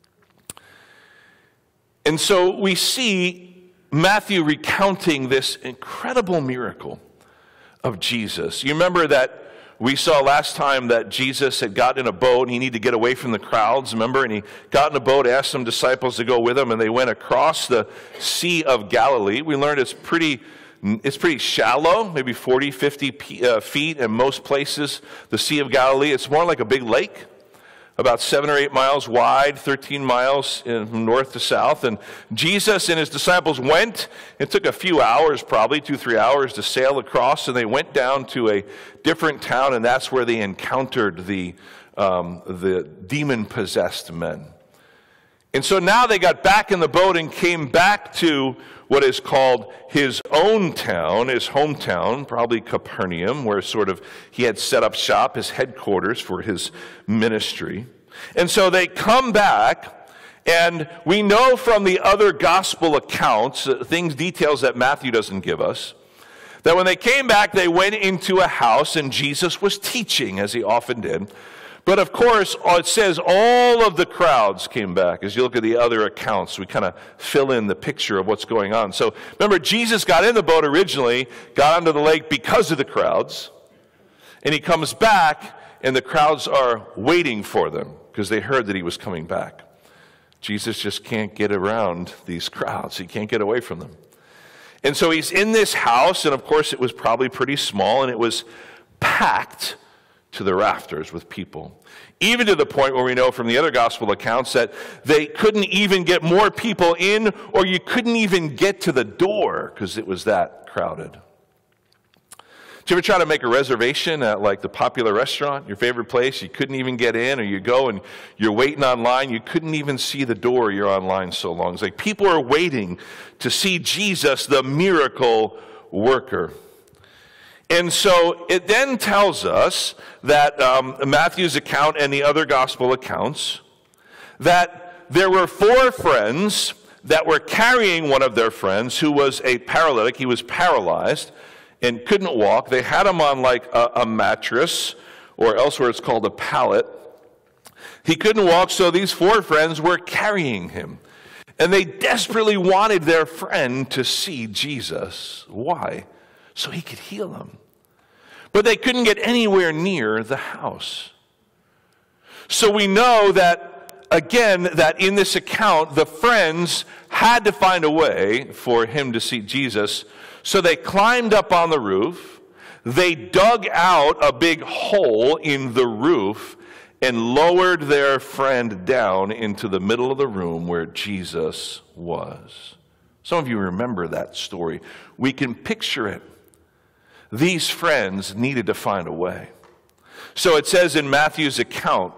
C: And so we see Matthew recounting this incredible miracle of Jesus. You remember that we saw last time that Jesus had gotten in a boat and he needed to get away from the crowds, remember? And he got in a boat, asked some disciples to go with him, and they went across the Sea of Galilee. We learned it's pretty shallow, maybe 40, 50 feet in most places. The Sea of Galilee, it's more like a big lake. about 7 or 8 miles wide, 13 miles from north to south. And Jesus and his disciples went. It took a few hours, probably 2-3 hours, to sail across, and they went down to a different town, and that's where they encountered the demon-possessed men. And so now they got back in the boat and came back to what is called his own town, his hometown, probably Capernaum, where sort of he had set up shop, his headquarters for his ministry. And so they come back, and we know from the other gospel accounts, details that Matthew doesn't give us, that when they came back, they went into a house, and Jesus was teaching, as he often did. But of course, it says all of the crowds came back. As you look at the other accounts, we kind of fill in the picture of what's going on. So remember, Jesus got in the boat originally, got onto the lake because of the crowds. And he comes back, and the crowds are waiting for them because they heard that he was coming back. Jesus just can't get around these crowds. He can't get away from them. And so he's in this house, and of course it was probably pretty small, and it was packed to the rafters with people. Even to the point where we know from the other gospel accounts that they couldn't even get more people in, or you couldn't even get to the door because it was that crowded. Did you ever try to make a reservation at like the popular restaurant, your favorite place? You couldn't even get in, or you go and you're waiting online. You couldn't even see the door. You're online so long. It's like people are waiting to see Jesus, the miracle worker. And so it then tells us that Matthew's account and the other gospel accounts, that there were 4 friends that were carrying one of their friends who was a paralytic. He was paralyzed and couldn't walk. They had him on like a mattress, or elsewhere it's called a pallet. He couldn't walk, so these 4 friends were carrying him. And they desperately wanted their friend to see Jesus. Why? So he could heal them. But they couldn't get anywhere near the house. So we know that, again, that in this account, the friends had to find a way for him to see Jesus. So they climbed up on the roof. They dug out a big hole in the roof and lowered their friend down into the middle of the room where Jesus was. Some of you remember that story. We can picture it. These friends needed to find a way. So it says in Matthew's account,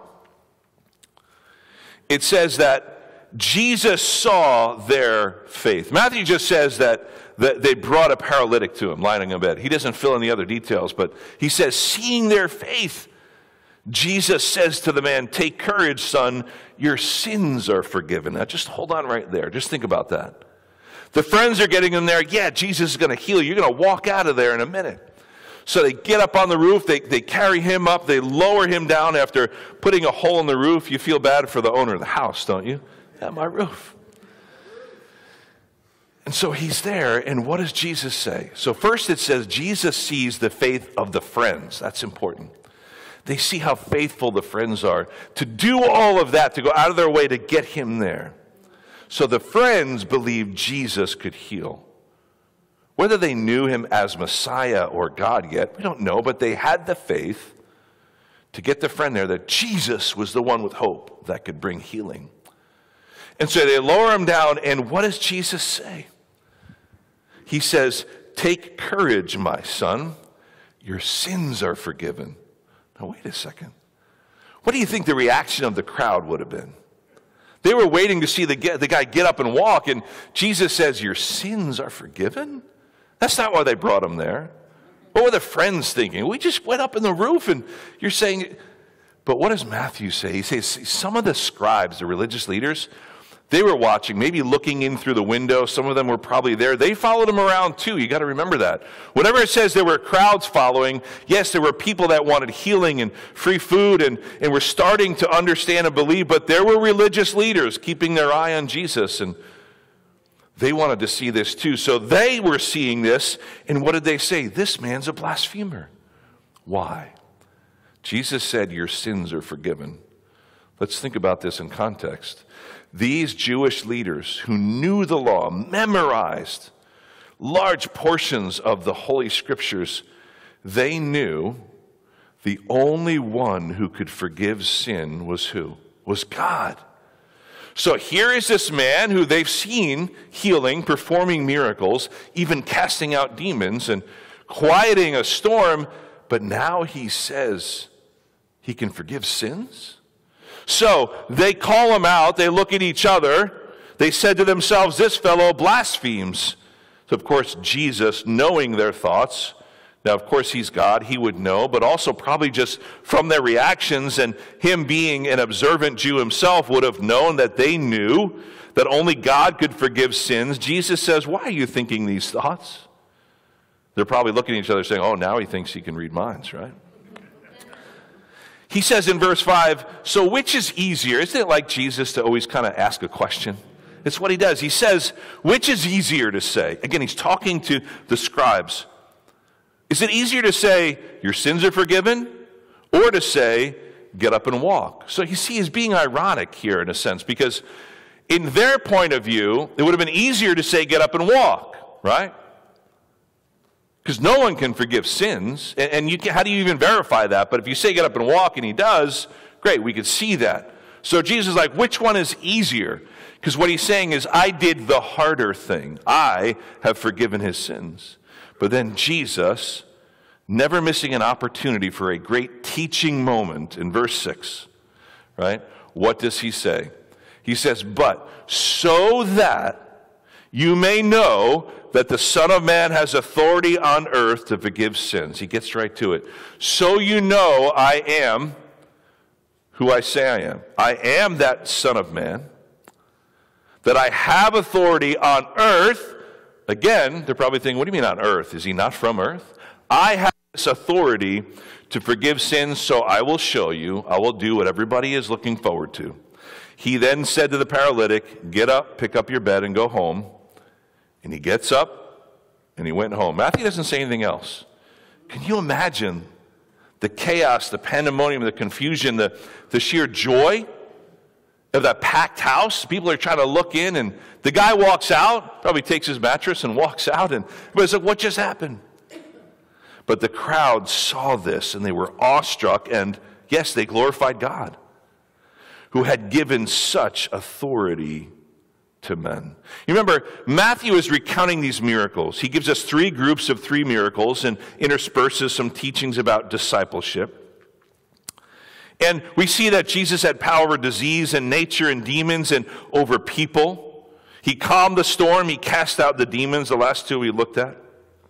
C: it says that Jesus saw their faith. Matthew just says that they brought a paralytic to him, lying in bed. He doesn't fill in the other details, but he says, seeing their faith, Jesus says to the man, "Take courage, son, your sins are forgiven." Now just hold on right there. Just think about that. The friends are getting in there. Yeah, Jesus is going to heal you. You're going to walk out of there in a minute. So they get up on the roof. They carry him up. They lower him down after putting a hole in the roof. You feel bad for the owner of the house, don't you? At my roof. And so he's there. And what does Jesus say? So first it says Jesus sees the faith of the friends. That's important. They see how faithful the friends are to do all of that, to go out of their way to get him there. So the friends believed Jesus could heal. Whether they knew him as Messiah or God yet, we don't know, but they had the faith to get the friend there that Jesus was the one with hope that could bring healing. And so they lower him down, and what does Jesus say? He says, "Take courage, my son. Your sins are forgiven." Now wait a second. What do you think the reaction of the crowd would have been? They were waiting to see the guy get up and walk, and Jesus says, "Your sins are forgiven?" That's not why they brought him there. What were the friends thinking? We just went up in the roof, and you're saying... But what does Matthew say? He says some of the scribes, the religious leaders, they were watching, maybe looking in through the window. Some of them were probably there. They followed him around too. You got to remember that. Whenever it says there were crowds following, yes, there were people that wanted healing and free food and were starting to understand and believe, but there were religious leaders keeping their eye on Jesus, and they wanted to see this too. So they were seeing this, and what did they say? This man's a blasphemer. Why? Jesus said, "Your sins are forgiven." Let's think about this in context. These Jewish leaders who knew the law, memorized large portions of the Holy Scriptures, they knew The only one who could forgive sin was who? Was God. So here is this man who they've seen healing, performing miracles, even casting out demons and quieting a storm, but now he says he can forgive sins? So they call him out, they look at each other, they said to themselves, this fellow blasphemes. So of course Jesus, knowing their thoughts, now of course he's God, he would know, but also probably just from their reactions and him being an observant Jew himself would have known that they knew that only God could forgive sins. Jesus says, why are you thinking these thoughts? They're probably looking at each other saying, oh, now he thinks he can read minds, right? He says in verse 5, so which is easier? Isn't it like Jesus to always kind of ask a question? It's what he does. He says, which is easier to say? Again, he's talking to the scribes. Is it easier to say, your sins are forgiven, or to say, get up and walk? So you see, he's being ironic here in a sense, because in their point of view, it would have been easier to say, get up and walk, right? Because no one can forgive sins, and how do you even verify that? But if you say get up and walk, and he does, great, we could see that. So Jesus is like, which one is easier? Because what he's saying is, I did the harder thing. I have forgiven his sins. But then Jesus, never missing an opportunity for a great teaching moment in verse 6, right? What does he say? He says, but so that you may know that the Son of Man has authority on earth to forgive sins. He gets right to it. So you know I am who I say I am. I am that Son of Man, that I have authority on earth. Again, they're probably thinking, what do you mean on earth? Is he not from earth? I have this authority to forgive sins, so I will show you. I will do what everybody is looking forward to. He then said to the paralytic, get up, pick up your bed, and go home. And he gets up, and he went home. Matthew doesn't say anything else. Can you imagine the chaos, the pandemonium, the confusion, the sheer joy of that packed house? People are trying to look in, and the guy walks out, probably takes his mattress and walks out, and everybody's like, what just happened? But the crowd saw this, and they were awestruck, and yes, they glorified God, who had given such authority to men. You remember, Matthew is recounting these miracles. He gives us 3 groups of 3 miracles and intersperses some teachings about discipleship. And we see that Jesus had power over disease and nature and demons and over people. He calmed the storm. He cast out the demons, the last 2 we looked at.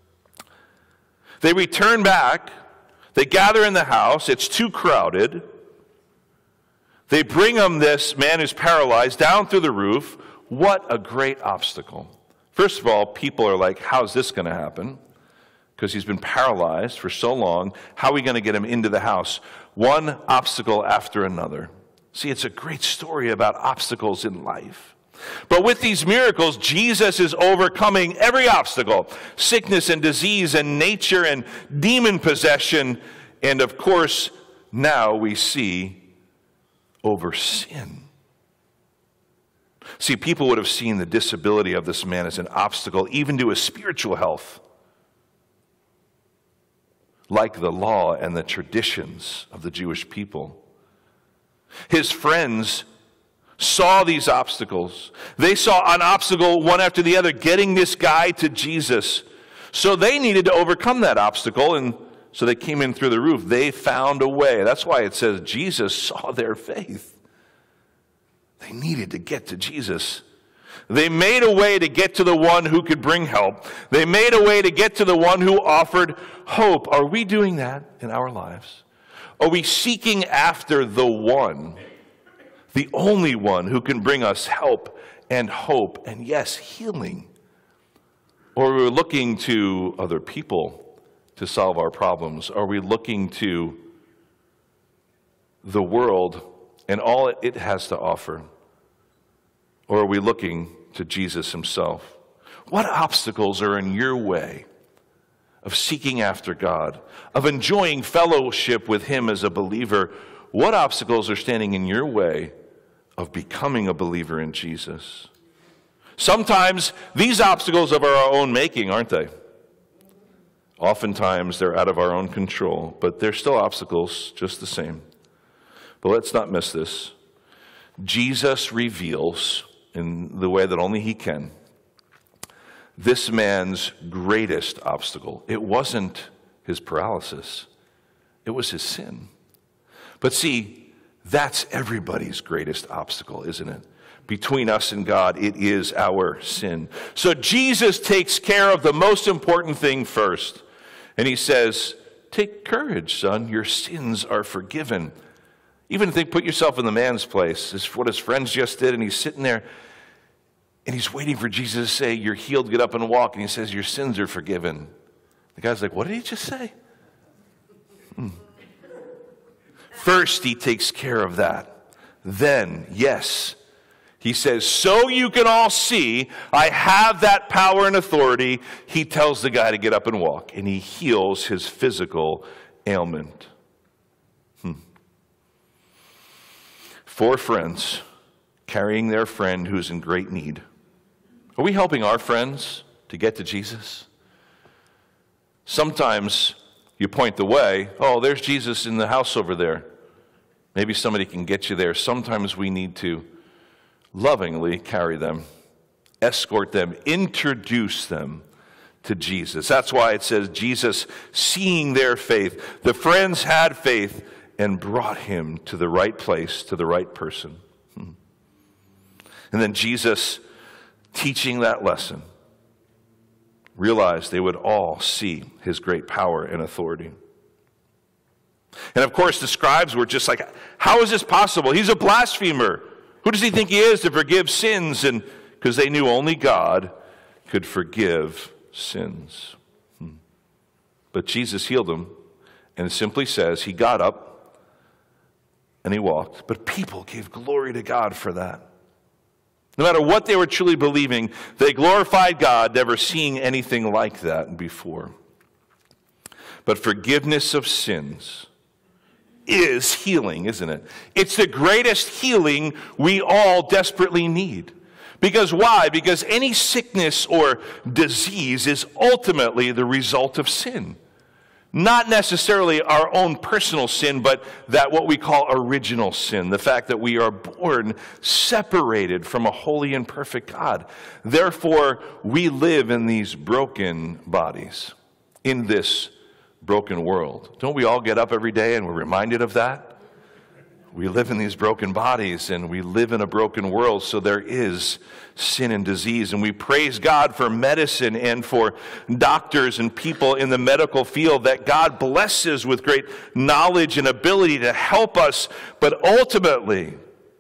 C: They return back. They gather in the house. It's too crowded. They bring him, this man who's paralyzed, down through the roof. What a great obstacle. First of all, people are like, how's this going to happen? Because he's been paralyzed for so long. How are we going to get him into the house? One obstacle after another. See, it's a great story about obstacles in life. But with these miracles, Jesus is overcoming every obstacle. Sickness and disease and nature and demon possession. And of course, now we see over sin. See, people would have seen the disability of this man as an obstacle even to his spiritual health, like the law and the traditions of the Jewish people. His friends saw these obstacles. They saw an obstacle one after the other getting this guy to Jesus. So they needed to overcome that obstacle, and so they came in through the roof. They found a way. That's why it says Jesus saw their faith. They needed to get to Jesus. They made a way to get to the one who could bring help. They made a way to get to the one who offered hope. Are we doing that in our lives? Are we seeking after the one, the only one who can bring us help and hope and, yes, healing? Or are we looking to other people to solve our problems? Are we looking to the world and all it has to offer? Or are we looking to Jesus himself? What obstacles are in your way of seeking after God, of enjoying fellowship with him as a believer? What obstacles are standing in your way of becoming a believer in Jesus? Sometimes these obstacles of our own making, aren't they? Oftentimes they're out of our own control, but they're still obstacles just the same. But let's not miss this. Jesus reveals, in the way that only he can, this man's greatest obstacle. It wasn't his paralysis. It was his sin. But see, that's everybody's greatest obstacle, isn't it? Between us and God, it is our sin. So Jesus takes care of the most important thing first. And he says, take courage, son. Your sins are forgiven. Even put yourself in the man's place. It's what his friends just did. And he's sitting there and he's waiting for Jesus to say, you're healed, get up and walk. And he says, your sins are forgiven. The guy's like, what did he just say? First, he takes care of that. Then, yes, he says, so you can all see I have that power and authority. He tells the guy to get up and walk, and he heals his physical ailment. 4 friends carrying their friend who's in great need. Are we helping our friends to get to Jesus? Sometimes you point the way. Oh, there's Jesus in the house over there. Maybe somebody can get you there. Sometimes we need to lovingly carry them, escort them, introduce them to Jesus. That's why it says Jesus, seeing their faith, the friends had faith and brought him to the right place, to the right person. And then Jesus, teaching that lesson, realized they would all see his great power and authority. And of course, the scribes were just like, how is this possible? He's a blasphemer. Who does he think he is to forgive sins? And because they knew only God could forgive sins. But Jesus healed him, and it simply says he got up and he walked. But people gave glory to God for that. No matter what they were truly believing, they glorified God, never seeing anything like that before. But forgiveness of sins is healing, isn't it? It's the greatest healing we all desperately need. Because why? Because any sickness or disease is ultimately the result of sin. Not necessarily our own personal sin, but that what we call original sin. The fact that we are born separated from a holy and perfect God. Therefore, we live in these broken bodies, in this broken world. Don't we all get up every day and we're reminded of that? We live in these broken bodies and we live in a broken world, so there is sin and disease. And we praise God for medicine and for doctors and people in the medical field that God blesses with great knowledge and ability to help us. But ultimately,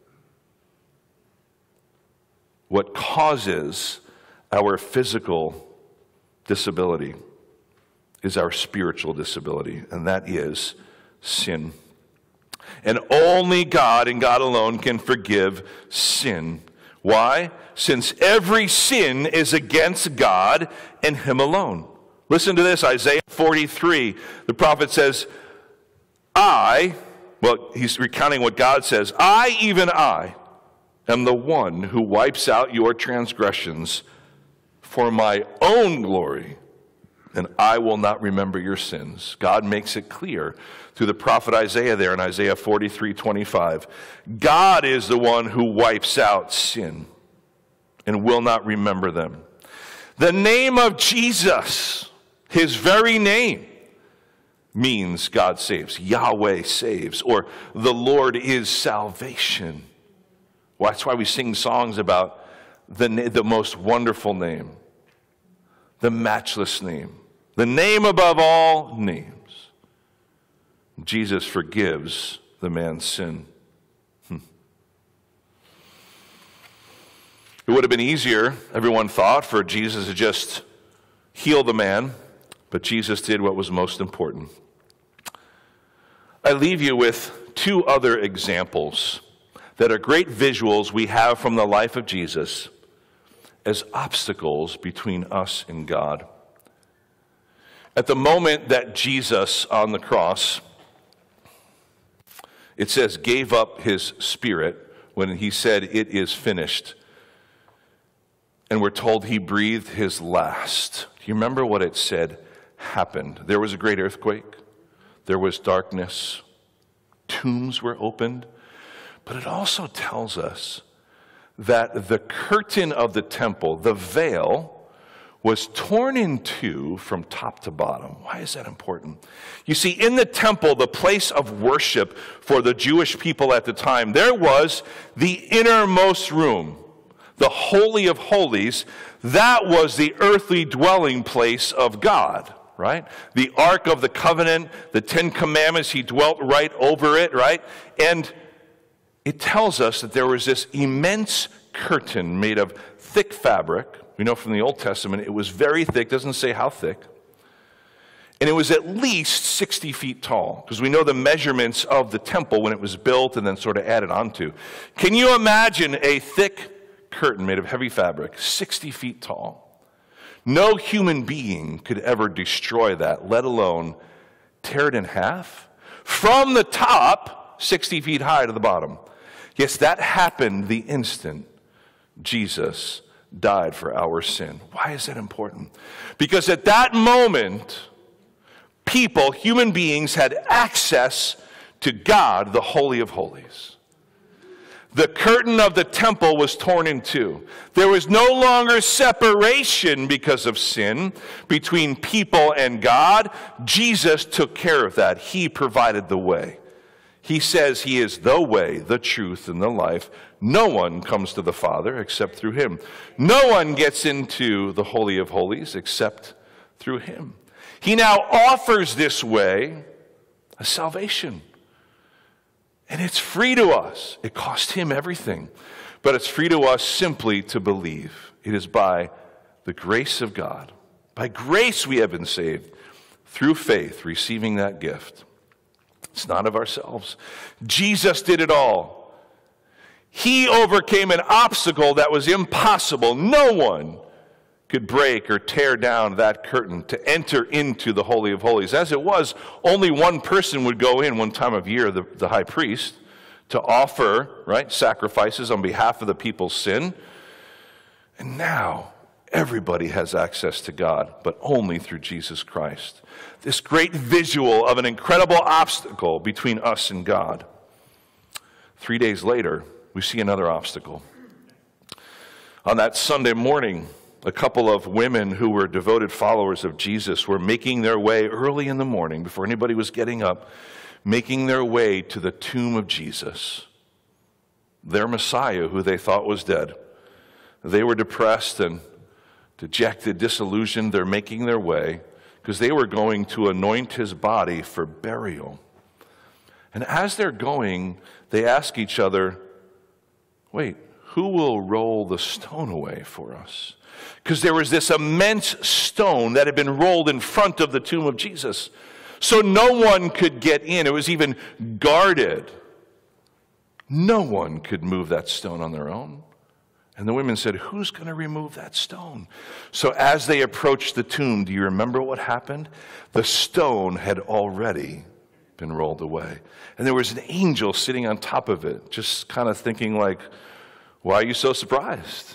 C: what causes our physical disability is our spiritual disability, and that is sin. And only God and God alone can forgive sin. Why? Since every sin is against God and him alone. Listen to this, Isaiah 43. The prophet says, he's recounting what God says, I, even I, am the one who wipes out your transgressions for my own glory, and I will not remember your sins. God makes it clear through the prophet Isaiah there in Isaiah 43:25. God is the one who wipes out sin and will not remember them. The name of Jesus, his very name, means God saves. Yahweh saves, or the Lord is salvation. Well, that's why we sing songs about the most wonderful name, the matchless name, the name above all names. Jesus forgives the man's sin. It would have been easier, everyone thought, for Jesus to just heal the man, but Jesus did what was most important. I leave you with 2 other examples that are great visuals we have from the life of Jesus as obstacles between us and God. At the moment that Jesus on the cross, it says, gave up his spirit when he said, it is finished. And we're told he breathed his last. Do you remember what it said? happened. There was a great earthquake. There was darkness. Tombs were opened. But it also tells us that the curtain of the temple, the veil, was torn in two from top to bottom. Why is that important? You see, in the temple, the place of worship for the Jewish people at the time, there was the innermost room, the Holy of Holies. That was the earthly dwelling place of God, right? The Ark of the Covenant, the Ten Commandments, he dwelt right over it, right? And it tells us that there was this immense curtain made of thick fabric. We know from the Old Testament it was very thick, doesn't say how thick. And it was at least 60 feet tall, because we know the measurements of the temple when it was built and then sort of added onto. Can you imagine a thick curtain made of heavy fabric, 60 feet tall? No human being could ever destroy that, let alone tear it in half. From the top, 60 feet high to the bottom. Yes, that happened the instant Jesus died for our sin. Why is that important? Because at that moment, people, human beings, had access to God, the Holy of Holies. The curtain of the temple was torn in two. There was no longer separation because of sin between people and God. Jesus took care of that. He provided the way. He says he is the way, the truth, and the life. No one comes to the Father except through him. No one gets into the Holy of Holies except through him. He now offers this way, a salvation. And it's free to us. It cost him everything. But it's free to us simply to believe. It is by the grace of God. By grace we have been saved through faith, receiving that gift. It's not of ourselves. Jesus did it all. He overcame an obstacle that was impossible. No one could break or tear down that curtain to enter into the Holy of Holies. As it was, only one person would go in one time of year, the high priest, to offer, right, sacrifices on behalf of the people's sin. And now, everybody has access to God, but only through Jesus Christ. This great visual of an incredible obstacle between us and God. 3 days later, we see another obstacle. On that Sunday morning, a couple of women who were devoted followers of Jesus were making their way early in the morning, before anybody was getting up, making their way to the tomb of Jesus, their Messiah, who they thought was dead. They were depressed and dejected, disillusioned. They're making their way because they were going to anoint his body for burial. And as they're going, they ask each other, wait, who will roll the stone away for us? Because there was this immense stone that had been rolled in front of the tomb of Jesus. So no one could get in. It was even guarded. No one could move that stone on their own. And the women said, who's going to remove that stone? So as they approached the tomb, do you remember what happened? The stone had already been rolled away. And there was an angel sitting on top of it, just kind of thinking like, why are you so surprised?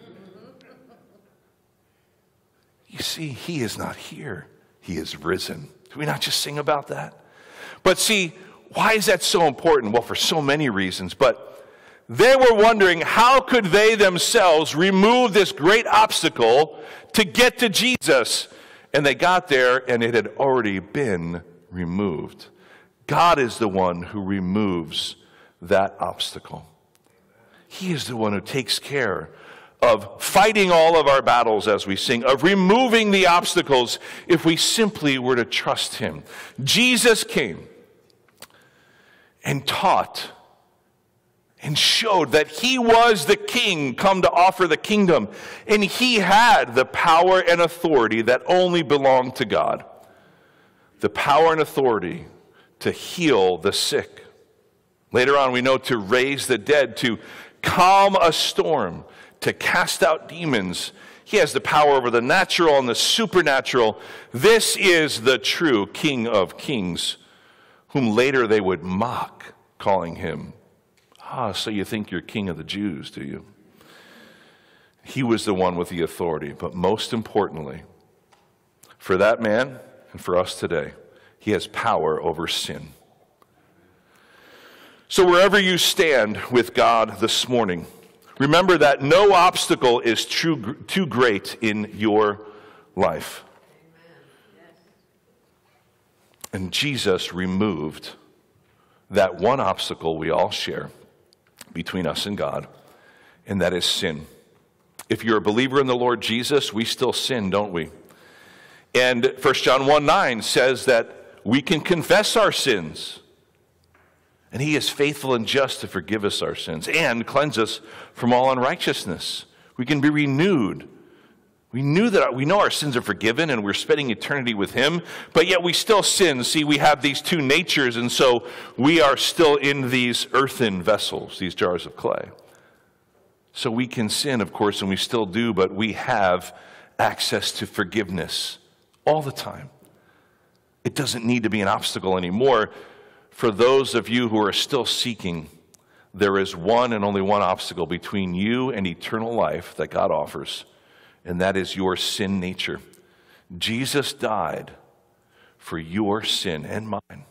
C: You see, he is not here. He is risen. Do we not just sing about that? But see, why is that so important? Well, for so many reasons, but they were wondering, how could they themselves remove this great obstacle to get to Jesus? And they got there, and it had already been removed. God is the one who removes that obstacle. He is the one who takes care of fighting all of our battles, as we sing, of removing the obstacles if we simply were to trust him. Jesus came and taught and showed that he was the king come to offer the kingdom. And he had the power and authority that only belonged to God. The power and authority to heal the sick. Later on, we know to raise the dead, to calm a storm, to cast out demons. He has the power over the natural and the supernatural. This is the true King of Kings, whom later they would mock, calling him, so you think you're King of the Jews, do you? He was the one with the authority. But most importantly, for that man and for us today. He has power over sin. So wherever you stand with God this morning, remember that no obstacle is too great in your life. And Jesus removed that one obstacle we all share between us and God, and that is sin. If you're a believer in the Lord Jesus, we still sin, don't we? And 1 John 1:9 says that we can confess our sins, and he is faithful and just to forgive us our sins and cleanse us from all unrighteousness. We can be renewed. We know our sins are forgiven and we're spending eternity with him, but yet we still sin. See, we have these two natures, and so we are still in these earthen vessels, these jars of clay. So we can sin, of course, and we still do, but we have access to forgiveness all the time. It doesn't need to be an obstacle anymore. For those of you who are still seeking, there is one and only one obstacle between you and eternal life that God offers, and that is your sin nature. Jesus died for your sin and mine.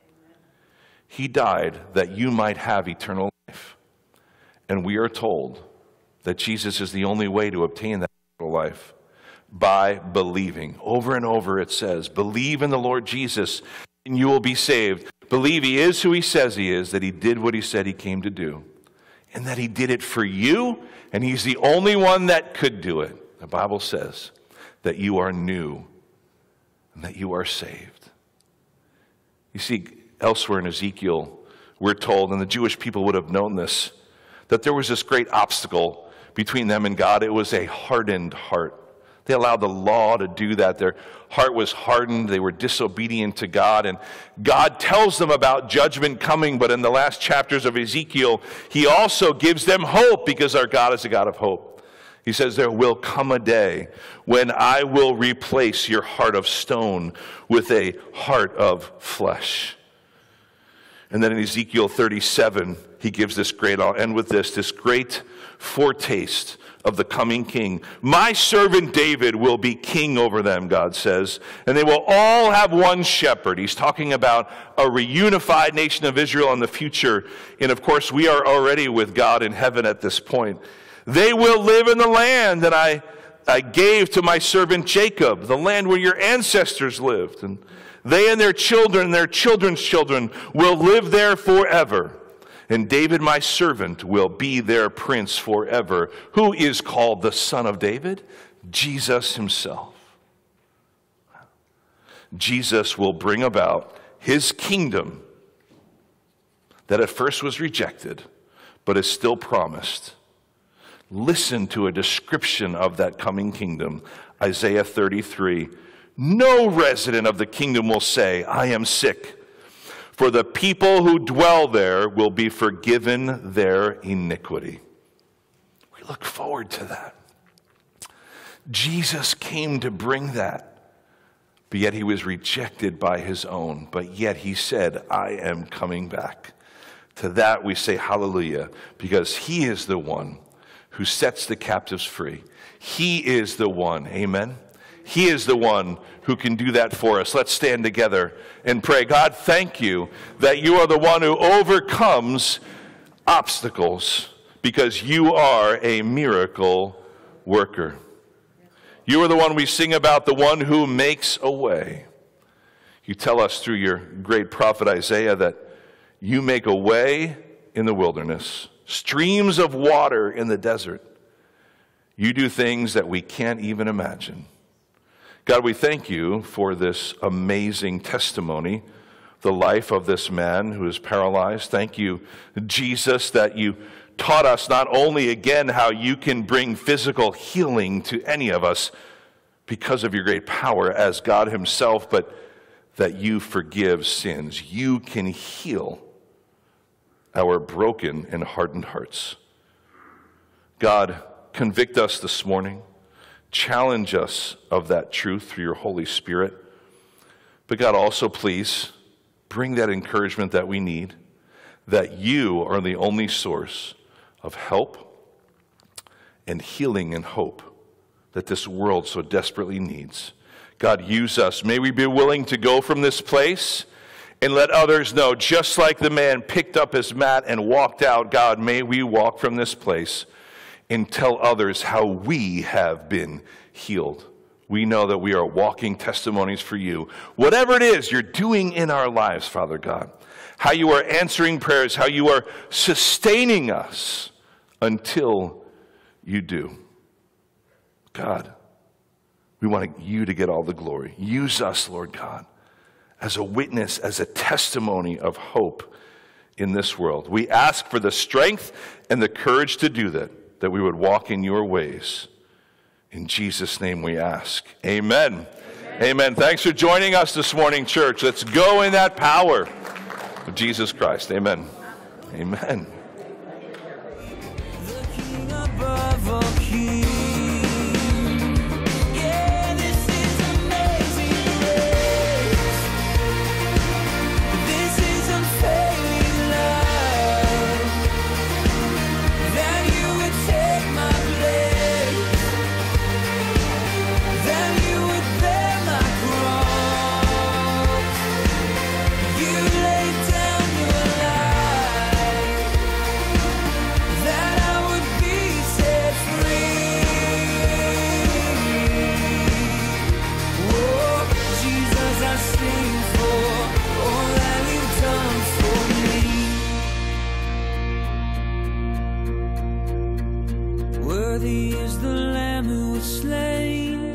C: He died that you might have eternal life. And we are told that Jesus is the only way to obtain that eternal life, by believing. Over and over it says, believe in the Lord Jesus and you will be saved. Believe he is who he says he is, that he did what he said he came to do, and that he did it for you, and he's the only one that could do it. The Bible says that you are new and that you are saved. You see, elsewhere in Ezekiel, we're told, and the Jewish people would have known this, that there was this great obstacle between them and God. It was a hardened heart. They allowed the law to do that. Their heart was hardened. They were disobedient to God. And God tells them about judgment coming, but in the last chapters of Ezekiel, he also gives them hope, because our God is a God of hope. He says, there will come a day when I will replace your heart of stone with a heart of flesh. And then in Ezekiel 37, he gives this great, I'll end with this great foretaste of the coming king. My servant David will be king over them, God says, and they will all have one shepherd. He's talking about a reunified nation of Israel in the future. And of course, we are already with God in heaven at this point. They will live in the land that I gave to my servant Jacob, the land where your ancestors lived. And they and their children and their children's children will live there forever. And David, my servant, will be their prince forever. Who is called the Son of David? Jesus himself. Jesus will bring about his kingdom that at first was rejected, but is still promised. Listen to a description of that coming kingdom. Isaiah 33. No resident of the kingdom will say, I am sick, for the people who dwell there will be forgiven their iniquity. We look forward to that. Jesus came to bring that, but yet he was rejected by his own. But yet he said, I am coming back. To that we say hallelujah, because he is the one who sets the captives free. He is the one, amen? He is the one who can do that for us. Let's stand together and pray. God, thank you that you are the one who overcomes obstacles, because you are a miracle worker. You are the one we sing about, the one who makes a way. You tell us through your great prophet Isaiah that you make a way in the wilderness, streams of water in the desert. You do things that we can't even imagine. God, we thank you for this amazing testimony, the life of this man who is paralyzed. Thank you, Jesus, that you taught us not only again how you can bring physical healing to any of us because of your great power as God himself, but that you forgive sins. You can heal our broken and hardened hearts. God, convict us this morning. Challenge us of that truth through your Holy Spirit. But God, also please bring that encouragement that we need, that you are the only source of help and healing and hope that this world so desperately needs. God, use us. May we be willing to go from this place and let others know, just like the man picked up his mat and walked out, God, may we walk from this place and tell others how we have been healed. We know that we are walking testimonies for you. Whatever it is you're doing in our lives, Father God, how you are answering prayers, how you are sustaining us until you do. God, we want you to get all the glory. Use us, Lord God, as a witness, as a testimony of hope in this world. We ask for the strength and the courage to do that we would walk in your ways. In Jesus' name we ask. Amen. Amen. Thanks for joining us this morning, church. Let's go in that power of Jesus Christ. Amen. Amen.
A: The King above all kings. Yeah, this is amazing grace. This is unfailing love. That you would take my place. That you would bear my cross. You laid down your life. That I would be set free. Oh, Jesus, I sing for all that you've done for me. Worthy is the Lamb who was slain